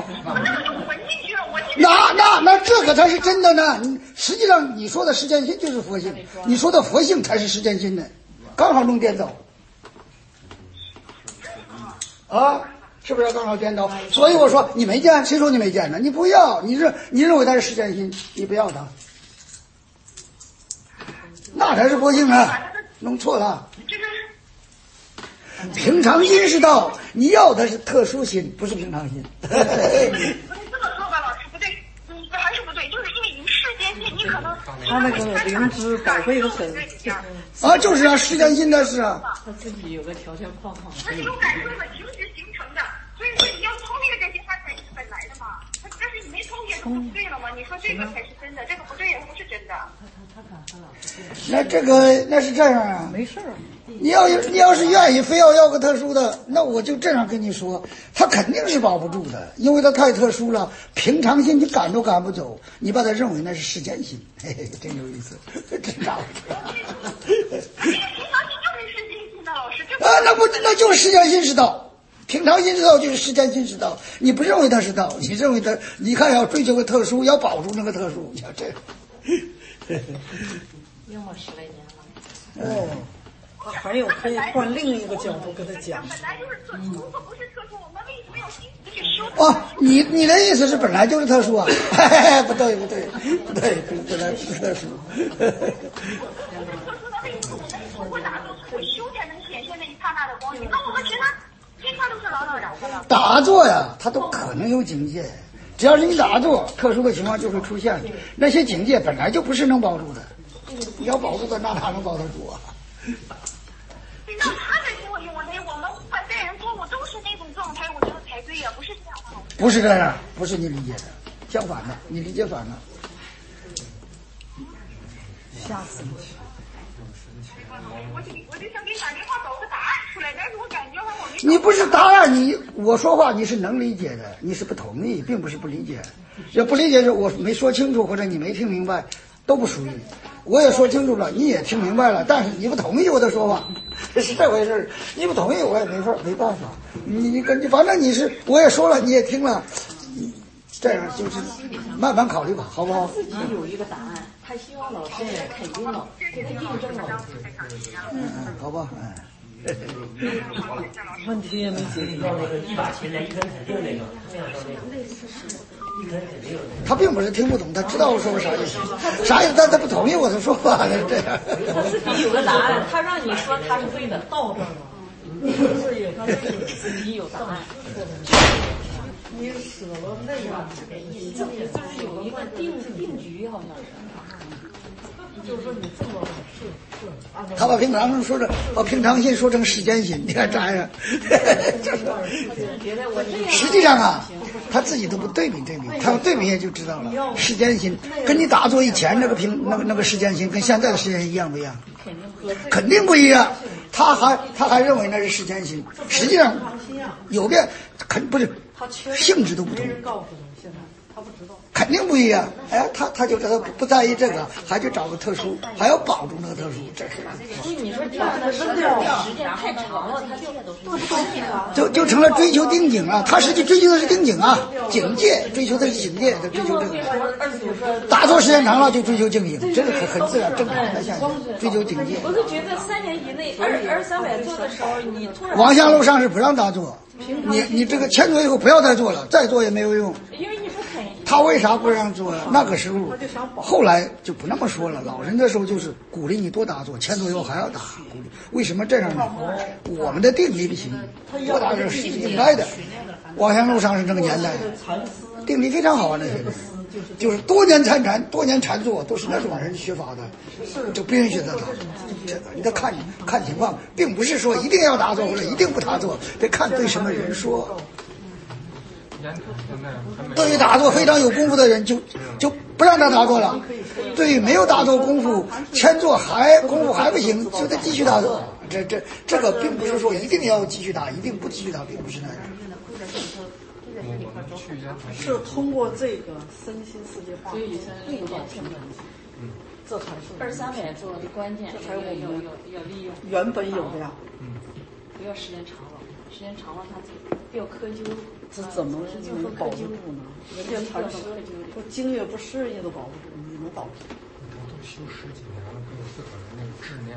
那这个才是真的呢。实际上你说的世间心就是佛性，你说的佛性才是世间心的，刚好弄颠倒。啊，是不是刚好颠倒？所以我说你没见，谁说你没见呢？你不要，你认为它是世间心，你不要它，那才是佛性呢，弄错了。平常心是道，你要的是特殊心，不是平常心。 不是这么说吧，老师不对，你还是不对，就是因为你世间心，你可能他那个灵知宝贝的很啊，就是啊，世间心的是啊。 他自己有个条件框框。 那是有感受的，情绪形成的，所以说你要超越这些，它才是本来的嘛。但是你没超越，就不对了嘛？你说这个才是真的，这个不对，不是真的。 那这个那是这样啊， 没事儿。 你要是愿意非要个特殊的，那我就这样跟你说，他肯定是保不住的，因为他太特殊了，平常心你赶都赶不走，你把他认为那是世间心，嘿嘿，真有意思，真找那就是世间心是道，平常心是道就是世间心是道，你不认为它是道，你认为它，你看要追求个特殊，要保住那个特殊，你看这用了10来年了。 哦，还有可以换另一个角度跟他讲。 本来就是特殊，不是特殊，我们为什么有心思去修？ 哦，你的意思是本来就是特殊啊？不对，本来不是特殊。 特殊的为什么我们通过打坐、通过修才能显现那一刹那的光明？那我们其他都是老老实实的。 打坐呀，它都可能有境界，只要是你打坐，特殊的情况就会出现。那些境界本来就不是能保住的，你要保住的，那哪能保得住啊？ 那他的行为，我们待人接物都是那种状态，我觉得才对呀，不是这样的。 不是这样，不是你理解的，相反的，你理解反了。 吓死你！ 我就想给你打电话找个答案出来，但是我感觉我没。 你不是答案，我说话你是能理解的，你是不同意，并不是不理解。要不理解是我没说清楚，或者你没听明白，都不属于。我也说清楚了，你也听明白了，但是你不同意我的说法，是这回事。你不同意我也没办法。你反正我也说了，你也听了，这样就是慢慢考虑吧，好不好？ 自己有一个答案，他希望老师肯定了，给他印证了。 好吧， 问题也没解决。 要那个一把琴来一分肯定那个，这样说那个。 他并不是听不懂，他知道我说啥意思，但他不同意我的说法，是这样。 他自己有个答案，他让你说他是对的，到这儿了，他自己有答案。 你舍了那个， 就是有一个定局，好像是。就是说你这么是， 他把平常说着，把平常心说成世间心，你看咋样？实际上啊，他自己都不对比，他要对比也就知道了。世间心跟你打坐以前那个世间心，跟现在的世间心一样不一样？肯定不一样。他还认为那是世间心，实际上有变，不是性质都不同。肯定不一样，哎，他就不在意这个，还去找个特殊，还要保住那个特殊，这是。 所以你说这样的时间太长了，他就成了追求定境了。他实际追求的是定境啊，境界，追求的是境界，他追求这个。打坐时间长了就追求境界，这是很自然正常的现象，追求境界。 我是觉得3年以内200-300做的时候，你突然。 王香路上是不让打坐，你这个1000做以后不要再做了，再做也没有用。 因为你不肯。 他为啥不让做呀？那个时候，后来就不那么说了。老人的时候就是鼓励你多打坐，1000做以后还要打。为什么这样呢？我们的定力不行，多打点是应该的。王香路上是这个年代，定力非常好啊，那些人就是多年参禅、多年禅坐，都是那种人学法的，就不允许他打。这个你得看情况，并不是说一定要打坐或者一定不打坐，得看对什么人说。对于打坐非常有功夫的人就不让他打坐了，对于没有打坐功夫1000做功夫还不行，就得继续打坐。这个并不是说一定要继续打，一定不继续打，并不是那样。 是通过这个身心世界化令到平衡，这才是 200-300做的关键， 这才我们要利用原本有的呀。 不要时间长了，他就不要苛究。 这怎么能保得住呢？人家禅师说经也不适应都保不住，你能保住？ 都修10几年了，没有自个儿的那个执念。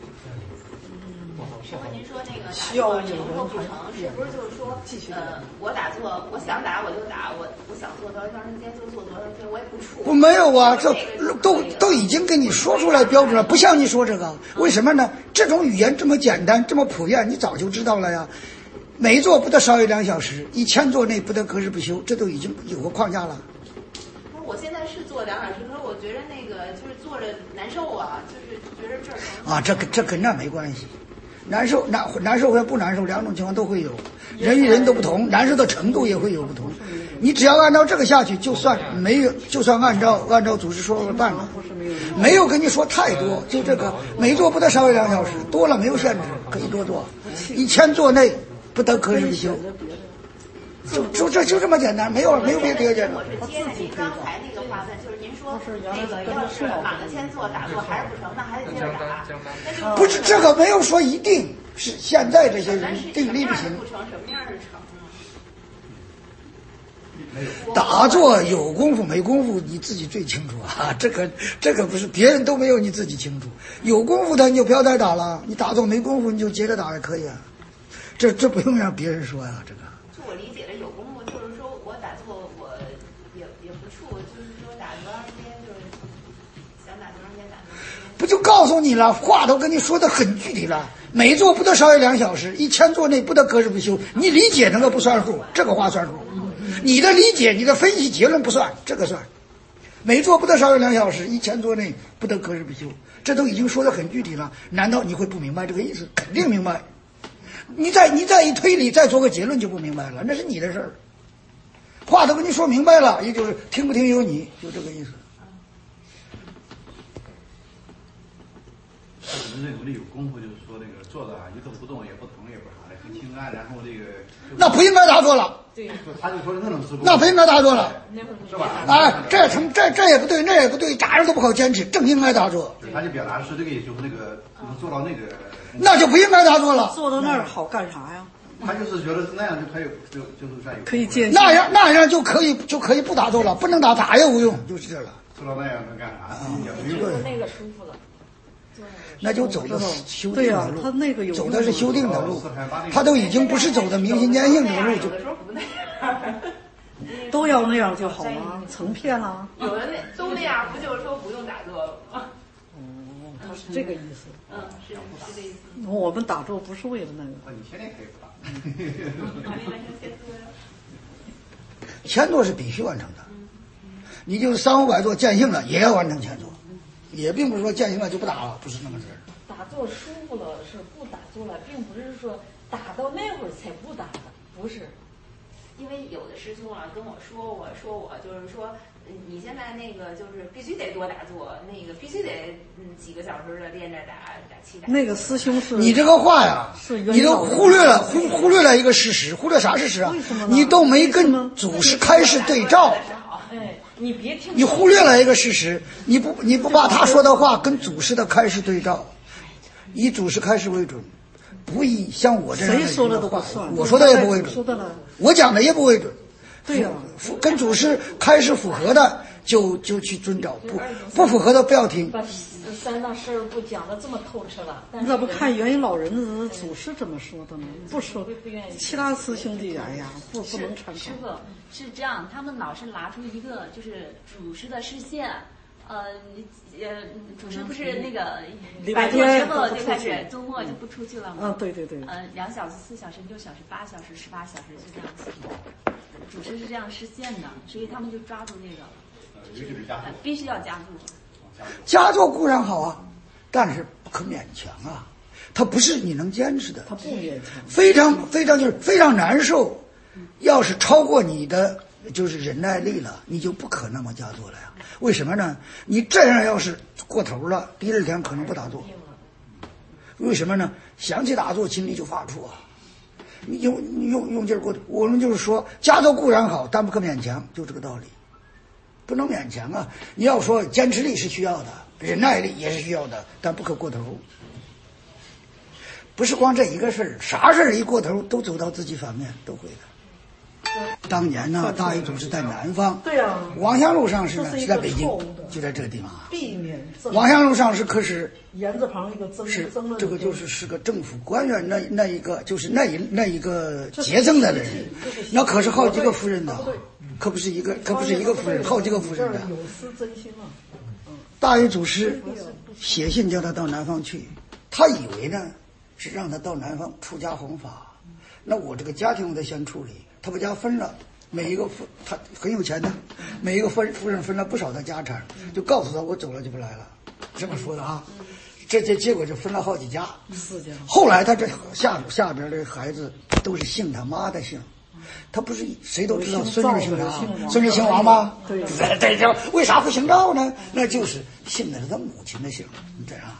师傅，您说那个打坐成或不成，是不是就是说，我打坐，我想打我就打，我想做多长时间就做多长时间，我也不怵。 我没有啊，这都已经跟你说出来标准了，不像你说这个，为什么呢？这种语言这么简单，这么普遍，你早就知道了呀。每坐不得少于2小时，1000坐内不得隔日不休，这都已经有个框架了。 我现在是做2小时，可是我觉得那个就是坐着难受啊，就是觉得这儿啊，这跟那没关系。难受和不难受两种情况都会有，人与人都不同，难受的程度也会有不同。你只要按照这个下去，就算没有，就算按照祖师说的办了， 没有跟你说太多，就这个每座不得少于2小时，多了没有限制，可以多做，1000座内不得隔日不休。就这么简单，没有别的简单。 我是接着您刚才那个话问，就是您说那个要是满了1000座打坐还是不成，那还得接着打。那就不是这个没有说一定是现在这些人定力不行。 不成什么样是成呢？ 打坐有功夫没功夫你自己最清楚啊，这个不是别人都没有你自己清楚。有功夫的你就不要再打了，你打坐没功夫你就接着打也可以啊，这不用让别人说呀，这个。 就我理解的有功夫，就是说我打坐我也不怵，就是说打多长时间就是想打多长时间打多长时间。 不就告诉你了，话都跟你说的很具体了，每座不得少于2小时，1000座内不得隔日不休。你理解那个不算数，这个话算数。你的理解，你的分析结论不算，这个算。每座不得少于2小时，1000座内不得隔日不休，这都已经说得很具体了。难道你会不明白这个意思？肯定明白。你再一推理，再做个结论就不明白了，那是你的事儿。话都跟你说明白了，也就是听不听由你，就这个意思。 人认为有功夫，就是说那个坐着一动不动，也不疼也不啥的，很轻安，然后这个那不应该打坐了。 对，他就说那种思路， 那不应该打坐了， 是吧？ 哎，这也不对，那也不对，咋样都不好坚持，正应该打坐。 他就表达的是这个，就是那个做到那个， 那就不应该打坐了。 坐到那儿好干啥呀？ 他就是觉得那样就可以，就是占有可以坚持。 那样就可以不打坐了，不能打也无用，就是这了。 做到那样能干啥？ 那个舒服了。 那就走的修对呀、 定的路， 他那个有走的是修定的路，他都已经不是走的明心见性的路，就都要那样就好了，成片了。 有的都那样，不就是说不用打坐了吗？ 他是这个意思。 是这意思。 我们打坐不是为了那个。 你现在可以不打。 1000座是必须完成的，你就是300-500座见性了，也要完成1000座。也并不是说见性了就不打了，不是那么事儿。 打坐舒服了是不打坐了，并不是说打到那会儿才不打的，不是。 因为有的师兄啊跟我说，我就是说，你现在那个就是必须得多打坐，那个必须得几个小时的练着打气打。 那个师兄是你这个话呀，你都忽略了一个事实，忽略啥事实啊？你都没跟祖师开示对照。 哎，你别听。 你忽略了一个事实，你不把他说的话跟祖师的开示对照，以祖师开示为准，不以像我这样的谁说的都不算， 我说的也不为准，我讲的也不为准。 对呀、 跟祖师开示符合的就去遵照，不符合的不要听。 把三大事儿不讲的这么透彻了， 你咋不看元婴老人的祖师怎么说的呢？不说，其他师兄弟哎呀，不能参考。 师傅是这样，他们老是拿出一个就是祖师的视线，祖师不是那个摆坐之后就开始周末就不出去了吗？ 对。 2小时、4小时、6小时、8小时、18小时是这样子的。祖师是这样视线的，所以他们就抓住这个，必须要加注。 加坐固然好啊，但是不可勉强啊。它不是你能坚持的， 它不勉强， 非常就是非常难受。要是超过你的就是忍耐力了，你就不可能往加坐了呀。为什么呢？你这样要是过头了，第二天可能不打坐。为什么呢？想起打坐，精力就发出啊。你用劲儿过头，我们就是说，加坐固然好，但不可勉强，就这个道理，不能勉强啊。你要说坚持力是需要的，忍耐力也是需要的，但不可过头。不是光这一个事儿，啥事儿一过头都走到自己反面，都会的。当年呢，大禹祖师在南方， 对呀， 王香路上是在北京，就在这个地方啊。 避免王香路上是可是言字旁一个增， 是这个是个政府官员，那一个就是那一个节政的人，那可是好几个夫人的，可不是一个夫人，好几个夫人的。 有失真心了。 大禹祖师写信叫他到南方去，他以为呢是让他到南方出家弘法，那我这个家庭我得先处理。他把家分了，每一个他很有钱的，每一个夫人分了不少的家产，就告诉他我走了就不来了，这么说的啊。这结果就分了好几家， 4家。 后来他这下边的孩子都是姓他妈的姓， 他不是谁都知道孙子姓啥，孙子姓王吗？对，为啥会姓赵呢？那就是姓的是他母亲的姓，这样。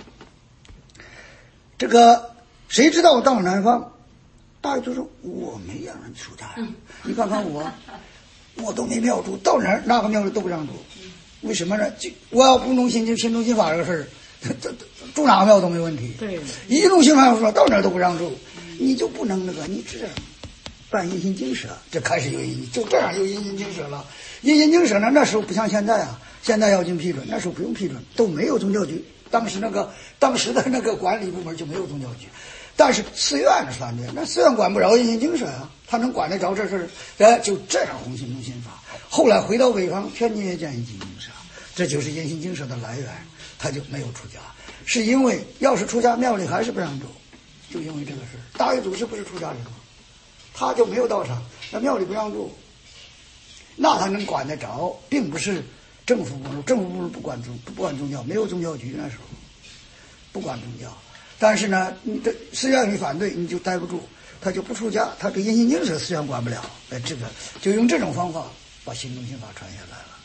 这个谁知道到南方，大爷就说我没让人出家呀，你看看我都没庙住，到哪个庙里都不让住，为什么呢？我要不弄心中心法这个事儿，住哪个庙都没问题。对，一弄心法说到哪都不让住，你就不能那个，你这样办阴心经舍，这开始就这样有阴心经舍了。阴心经舍呢，那时候不像现在啊，现在要经批准，那时候不用批准，都没有宗教局。当时的那个管理部门就没有宗教局，但是寺院是反对，那寺院管不着阴心经舍啊，他能管得着这事儿？就这样弘心中心法。后来回到北方，天津也建阴心经舍，这就是阴心经舍的来源，他就没有出家，是因为要是出家，庙里还是不让住，就因为这个事儿。大岳祖师不是出家人吗？他就没有道场，那庙里不让住，那他能管得着，并不是。政府部门不管宗教，没有宗教局那时候，不管宗教。但是呢，你这寺院你反对，你就待不住，他就不出家，他这阴心经舍寺院管不了。这个就用这种方法把心中心法传下来了。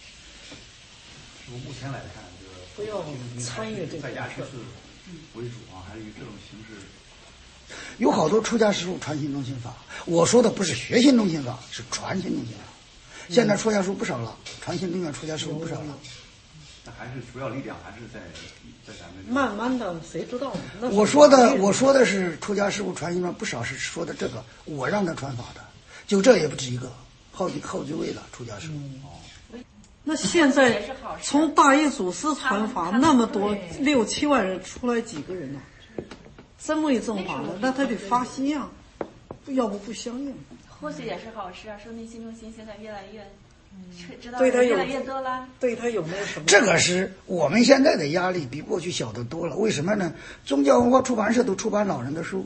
目前来看，这个不要参与这个在家居士为主啊，还是以这种形式。 有好多出家师父传心中心法，我说的不是学心中心法，是传心中心法。现在出家师父不少了，传心中院出家师父不少了。 那还是主要力量还是在咱们。 慢慢的，谁知道呢？ 我说的是出家师父传心中不少，是说的这个我让他传法的，就这也不止一个，好几位了出家师父。 那现在从大业祖师传法那么多6、7万人出来几个人呢？真为正法了，那他得发心啊，要不相应。 或许也是好事啊，说明心中心现在越来越知道越来越多了。 对他有没有什么？ 这个是我们现在的压力比过去小得多了。为什么呢？宗教文化出版社都出版老人的书。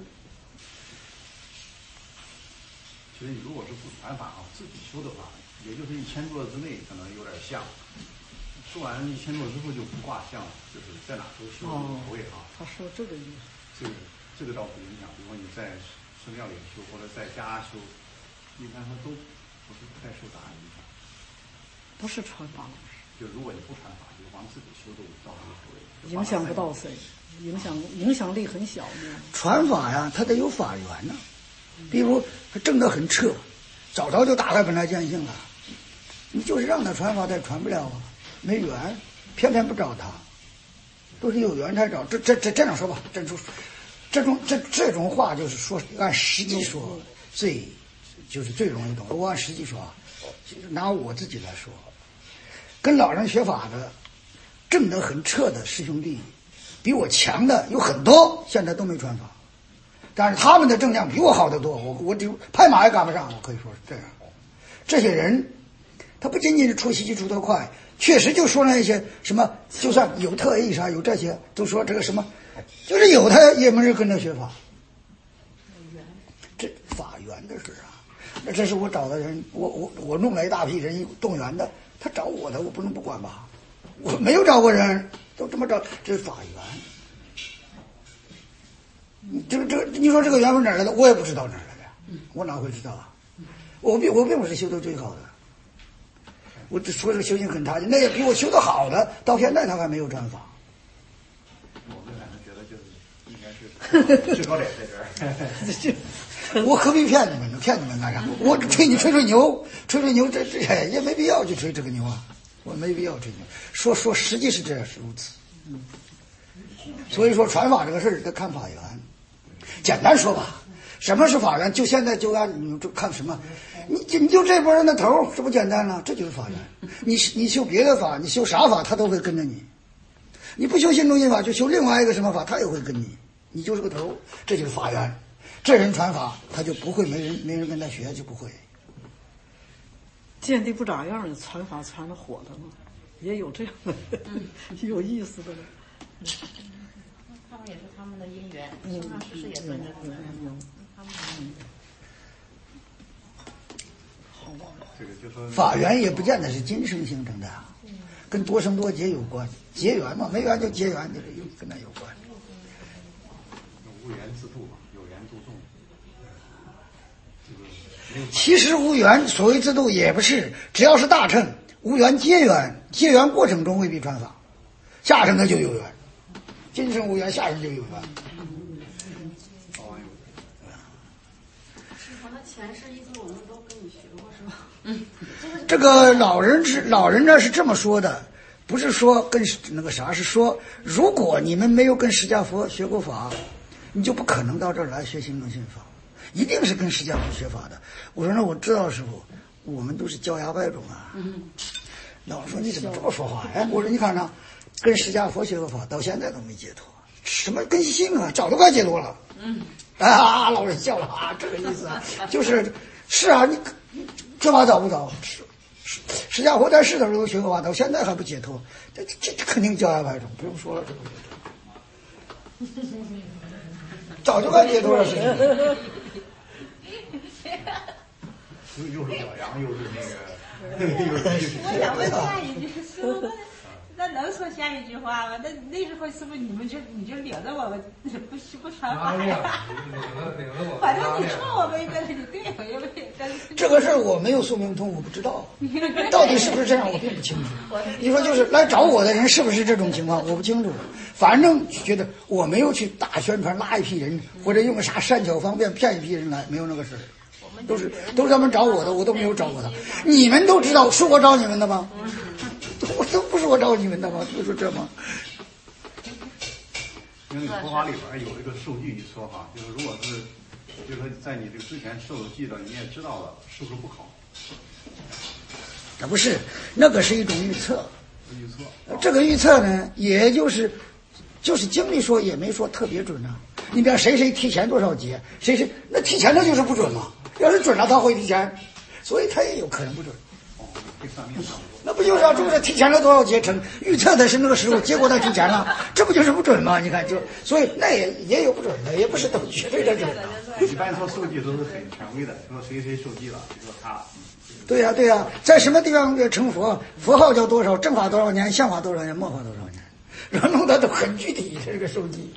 其实如果是不传法啊，自己修的话，也就是1000多字之内可能有点像。说完1000多之后就不挂像了，就是在哪都修无所谓啊。 他说这个意思。 这个倒不影响。比如说你在寺庙里修或者在家修。一般说都不是太受大家影响， 不是传法老师。 就如果你不传法，就往自己修都倒无所谓， 影响不到谁，影响力很小呢。 传法呀，它得有法源呢。比如他正得很彻，早就打开本来见性了，你就是让他传法，他也传不了啊，没缘，偏不找他，都是有缘才找。这样说吧，这种话就是说按实际说最容易懂。我按实际说啊，拿我自己来说，跟老人学法的正得很彻的师兄弟，比我强的有很多，现在都没传法，但是他们的正量比我好得多，我就拍马也赶不上，我可以说是这样。这些人，他不仅仅是出习出得快，确实就说那些什么，就算有特异啥，有这些，都说这个什么，就是有他也没人跟着学法。这法缘的事啊，那这是我找的人，我弄了一大批人动员的，他找我的，我不能不管吧？我没有找过人，都这么找，这是法缘。这个，你说这个缘分哪儿来的？我也不知道哪儿来的，我哪会知道啊？我并不是修得最好的，我只说这个修行很差劲，那也比我修得好的，到现在他还没有传法。 我们反正觉得就是应该是最高点在这儿。 我何必骗你们呢？骗你们干啥？我吹牛，吹牛，这也没必要去吹这个牛啊！我没必要吹牛，说实际是这样，是如此。所以说传法这个事儿得看法缘。简单说吧，什么是法缘？就现在就按你就看什么，你就这波人的头，这不简单了？这就是法缘。你修别的法，你修啥法，他都会跟着你。你不修心中心法，就修另外一个什么法，他也会跟你。你就是个头，这就是法缘。这人传法，他就不会没人跟他学，就不会。 见地不咋样的传法传的火的嘛，也有这样的，有意思的。 他们也是他们的因缘，生上世世也跟着他们。 好吧。 这个就说法缘也不见得是今生形成的，跟多生多劫有关，结缘嘛，没缘就结缘，这个跟那有关。 无缘自度嘛，有缘度众。这个其实无缘，所谓自度也不是，只要是大乘，无缘结缘，结缘过程中未必传法，下乘的就有缘，今生无缘，下生就有缘。 前世一直我们都跟你学过是吧？ 这个老人呢是这么说的，不是说跟那个啥，是说如果你们没有跟释迦佛学过法，你就不可能到这儿来学心正心法，一定是跟释迦佛学法的。我说那我知道师傅，我们都是焦芽败种啊。老说你怎么这么说话呀？我说你看看，跟释迦佛学过法，到现在都没解脱，什么根性啊，早都快解脱了。啊，老人笑了啊，这个意思啊，是啊，你这法早不早？释迦佛在世的时候学过法，到现在还不解脱，这肯定焦芽败种，不用说了，这个早就快解脱了，是。 又是表扬，又是那个。 我想问下一句，师傅，那能说下一句话吗？那时候是不是你就领着我们不传法呀？反正你说我没跟着你，对我也没跟着。 这个事儿我没有说明通，我不知道到底是不是这样，我并不清楚。你说就是来找我的人是不是这种情况，我不清楚。反正觉得我没有去大宣传拉一批人，或者用个啥善巧方便骗一批人来，没有那个事儿。都是他们找我的，我都没有找过他。你们都知道是我找你们的吗？我都不是我找你们的吗？不是这吗？ 因为佛法里边有一个受记一说法，就是如果是，就是说在你这个之前受的记的，你也知道了，是不是不考？ 不是，那个是一种预测。这个预测呢，也就是经里说也没说特别准啊。你比方谁提前多少节，谁那提前的就是不准嘛。要是准了，他会提前，所以他也有可能不准。那不就是就是提前了多少节成？预测的是那个时候，结果他提前了，这不就是不准吗？你看，所以那也有不准的，也不是都绝对的准。 一般说受记都是很权威的，说谁受记了，就说他。 对呀，在什么地方成佛，佛号叫多少，正法多少年，相法多少年，末法多少年，然后弄得都很具体，这个受记。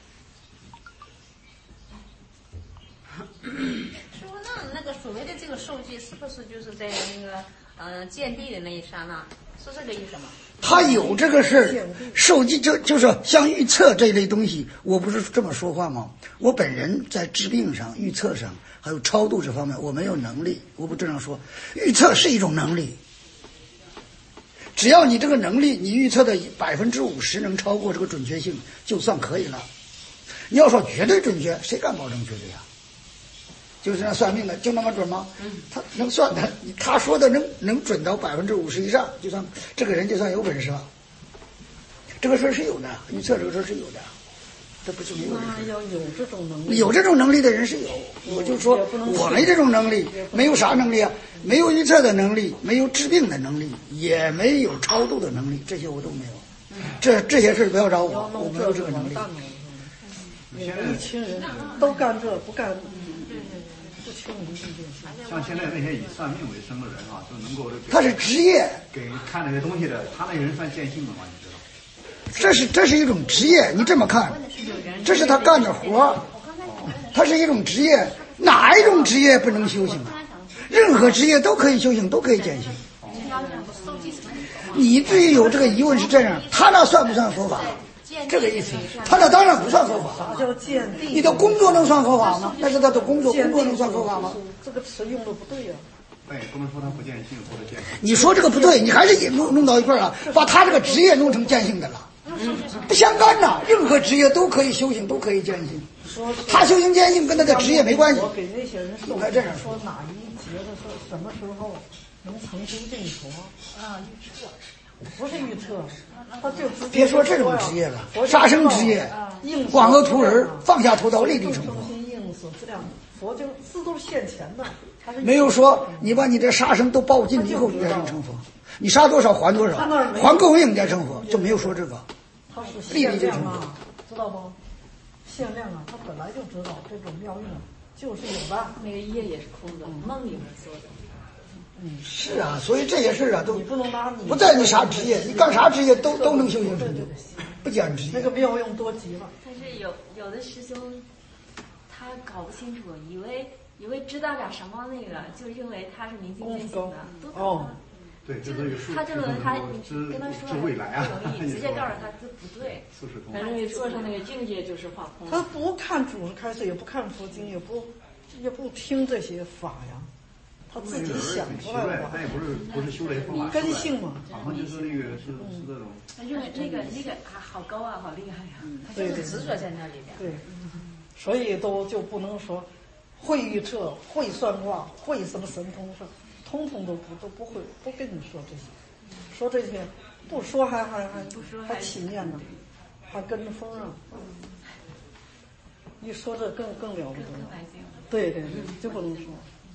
师傅，那个所谓的这个受记，是不是就是在那个见地的那一刹那，是这个意思吗？ 他有这个事儿，受记就是像预测这一类东西，我不是这么说话吗？我本人在治病上、预测上，还有超度这方面，我没有能力，我不这样说。预测是一种能力，只要你这个能力，你预测的50%能超过这个准确性，就算可以了。你要说绝对准确，谁敢保证绝对啊？就是那算命的就那么准吗？他能算的，他说的能准到50%以上，就算这个人就算有本事了。这个事儿是有的，预测这个事儿是有的，这不是没有的。 要有这种能力， 有这种能力的人是有。我就说我没这种能力，没有啥能力啊？没有预测的能力，没有治病的能力，也没有超度的能力，这些我都没有。这些事不要找我，我没有这个能力。 一群人都干这不干。 像现在那些以算命为生的人啊，就能够他是职业， 给看那些东西的，他那些人算见性的吗？你知道？这是一种职业，你这么看，这是他干的活，他是一种职业，哪一种职业不能修行？任何职业都可以修行，都可以见性。你至于有这个疑问是这样，他那算不算佛法？这个意思，他那当然不算佛法。 啥叫见地？ 你的工作能算佛法吗？那是他的工作能算佛法吗？ 这个词用的不对呀。 对，不能说他不见性或者见性。 你说这个不对，你还是弄到一块儿了，把他这个职业弄成见性的了，不相干呐。任何职业都可以修行，都可以见性。他修行见性跟他的职业没关系。 我给那些人应该这样说，哪一节的说什么时候能成就净土啊？预测。不是预测，他就别说这种职业了，杀生职业，广恶徒儿，放下屠刀，立地成佛。 中心应所这样，佛经字都是现前的， 没有说你把你这杀生都报尽以后你才能成佛，你杀多少还多少，还够用你才成佛，就没有说这个。 他是限量啊，知道不？限量啊，他本来就知道这种妙用就是有的。 那个业也是空的，梦里面说的。 是啊，所以这些事啊都不在你啥职业，你干啥职业都能修行成就，不讲职业。 那个妙用多极了。 但是有的师兄他搞不清楚，以为以为知道点什么那个，就因为他是明心见性的，都哦。 对，这个他这个他，你跟他说未来啊， 不容易，直接告诉他这不对。 反正你说上那个境界就是画空。 他不看主开示，也不看佛经，也不听这些法呀，他自己想出来的。 他也不是修雷方法， 根性嘛。 好像就是那个是那种。 那个好高啊，好厉害呀！ 他就是执着在那里边。 对，所以就不能说会预测、会算卦、会什么神通事。通通都不会，不跟你说这些，说这些不说还起念呢，还跟着风啊！一说这更了不得。对，就不能说。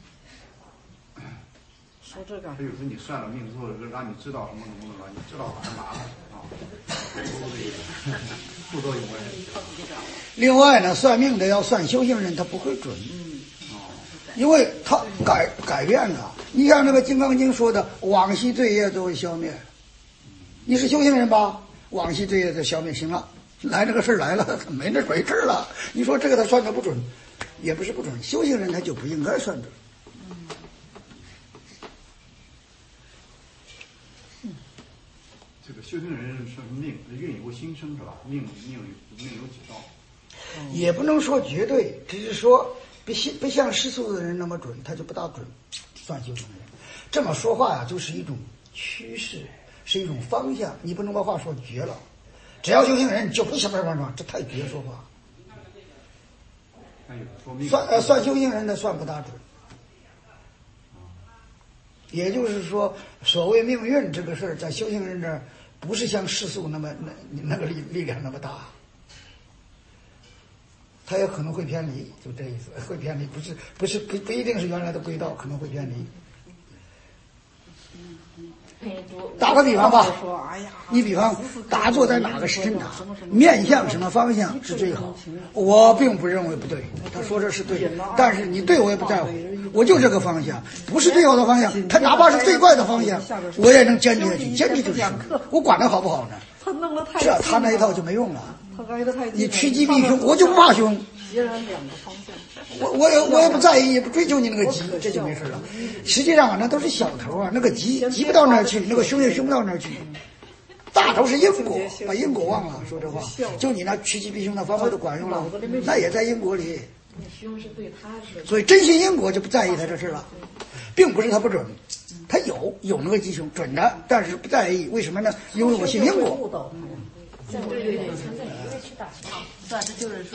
说这个。 他有时候你算了命之后，让你知道什么，你知道反而麻烦啊，都这个副作用问题。 另外呢，算命的要算修行人，他不会准。因为他改变了，你像那个《金刚经》说的，往昔罪业都会消灭。你是修行人吧？往昔罪业就消灭，行了，来这个事儿来了，没那回事了。你说这个他算的不准，也不是不准，修行人他就不应该算准。 这个修行人是命运由心生是吧？命有几道？ 也不能说绝对，只是说。不像世俗的人那么准，他就不大准。算修行人这么说话呀，就是一种趋势，是一种方向。你不能把话说绝了。只要修行人就不什么，这太绝说话。算修行人的算不大准。也就是说，所谓命运这个事儿，在修行人这儿不是像世俗那个力量那么大。他也可能会偏离，就这意思，会偏离，不一定是原来的轨道，可能会偏离。打个比方吧，你比方打坐在哪个时辰打，面向什么方向是最好。我并不认为不对，他说这是对，但是你对我也不在乎，我就这个方向，不是最好的方向，他哪怕是最怪的方向，我也能坚持下去，坚持就是我管他好不好呢？这他那一套就没用了。你趋吉避凶，我就不怕凶。 截然两个方向。 我也不在意，也不追求你那个吉，这就没事了。实际上那都是小头啊，那个吉不到那儿去，那个凶也凶不到那儿去。大头是因果，把因果忘了。说这话，就你那趋吉避凶的方法都管用了，那也在因果里。 凶是对他是。 所以真信因果就不在意他这事了，并不是他不准，他有那个吉凶准的，但是不在意。为什么呢？因为我信因果。 对，现在一个去打算这就是说。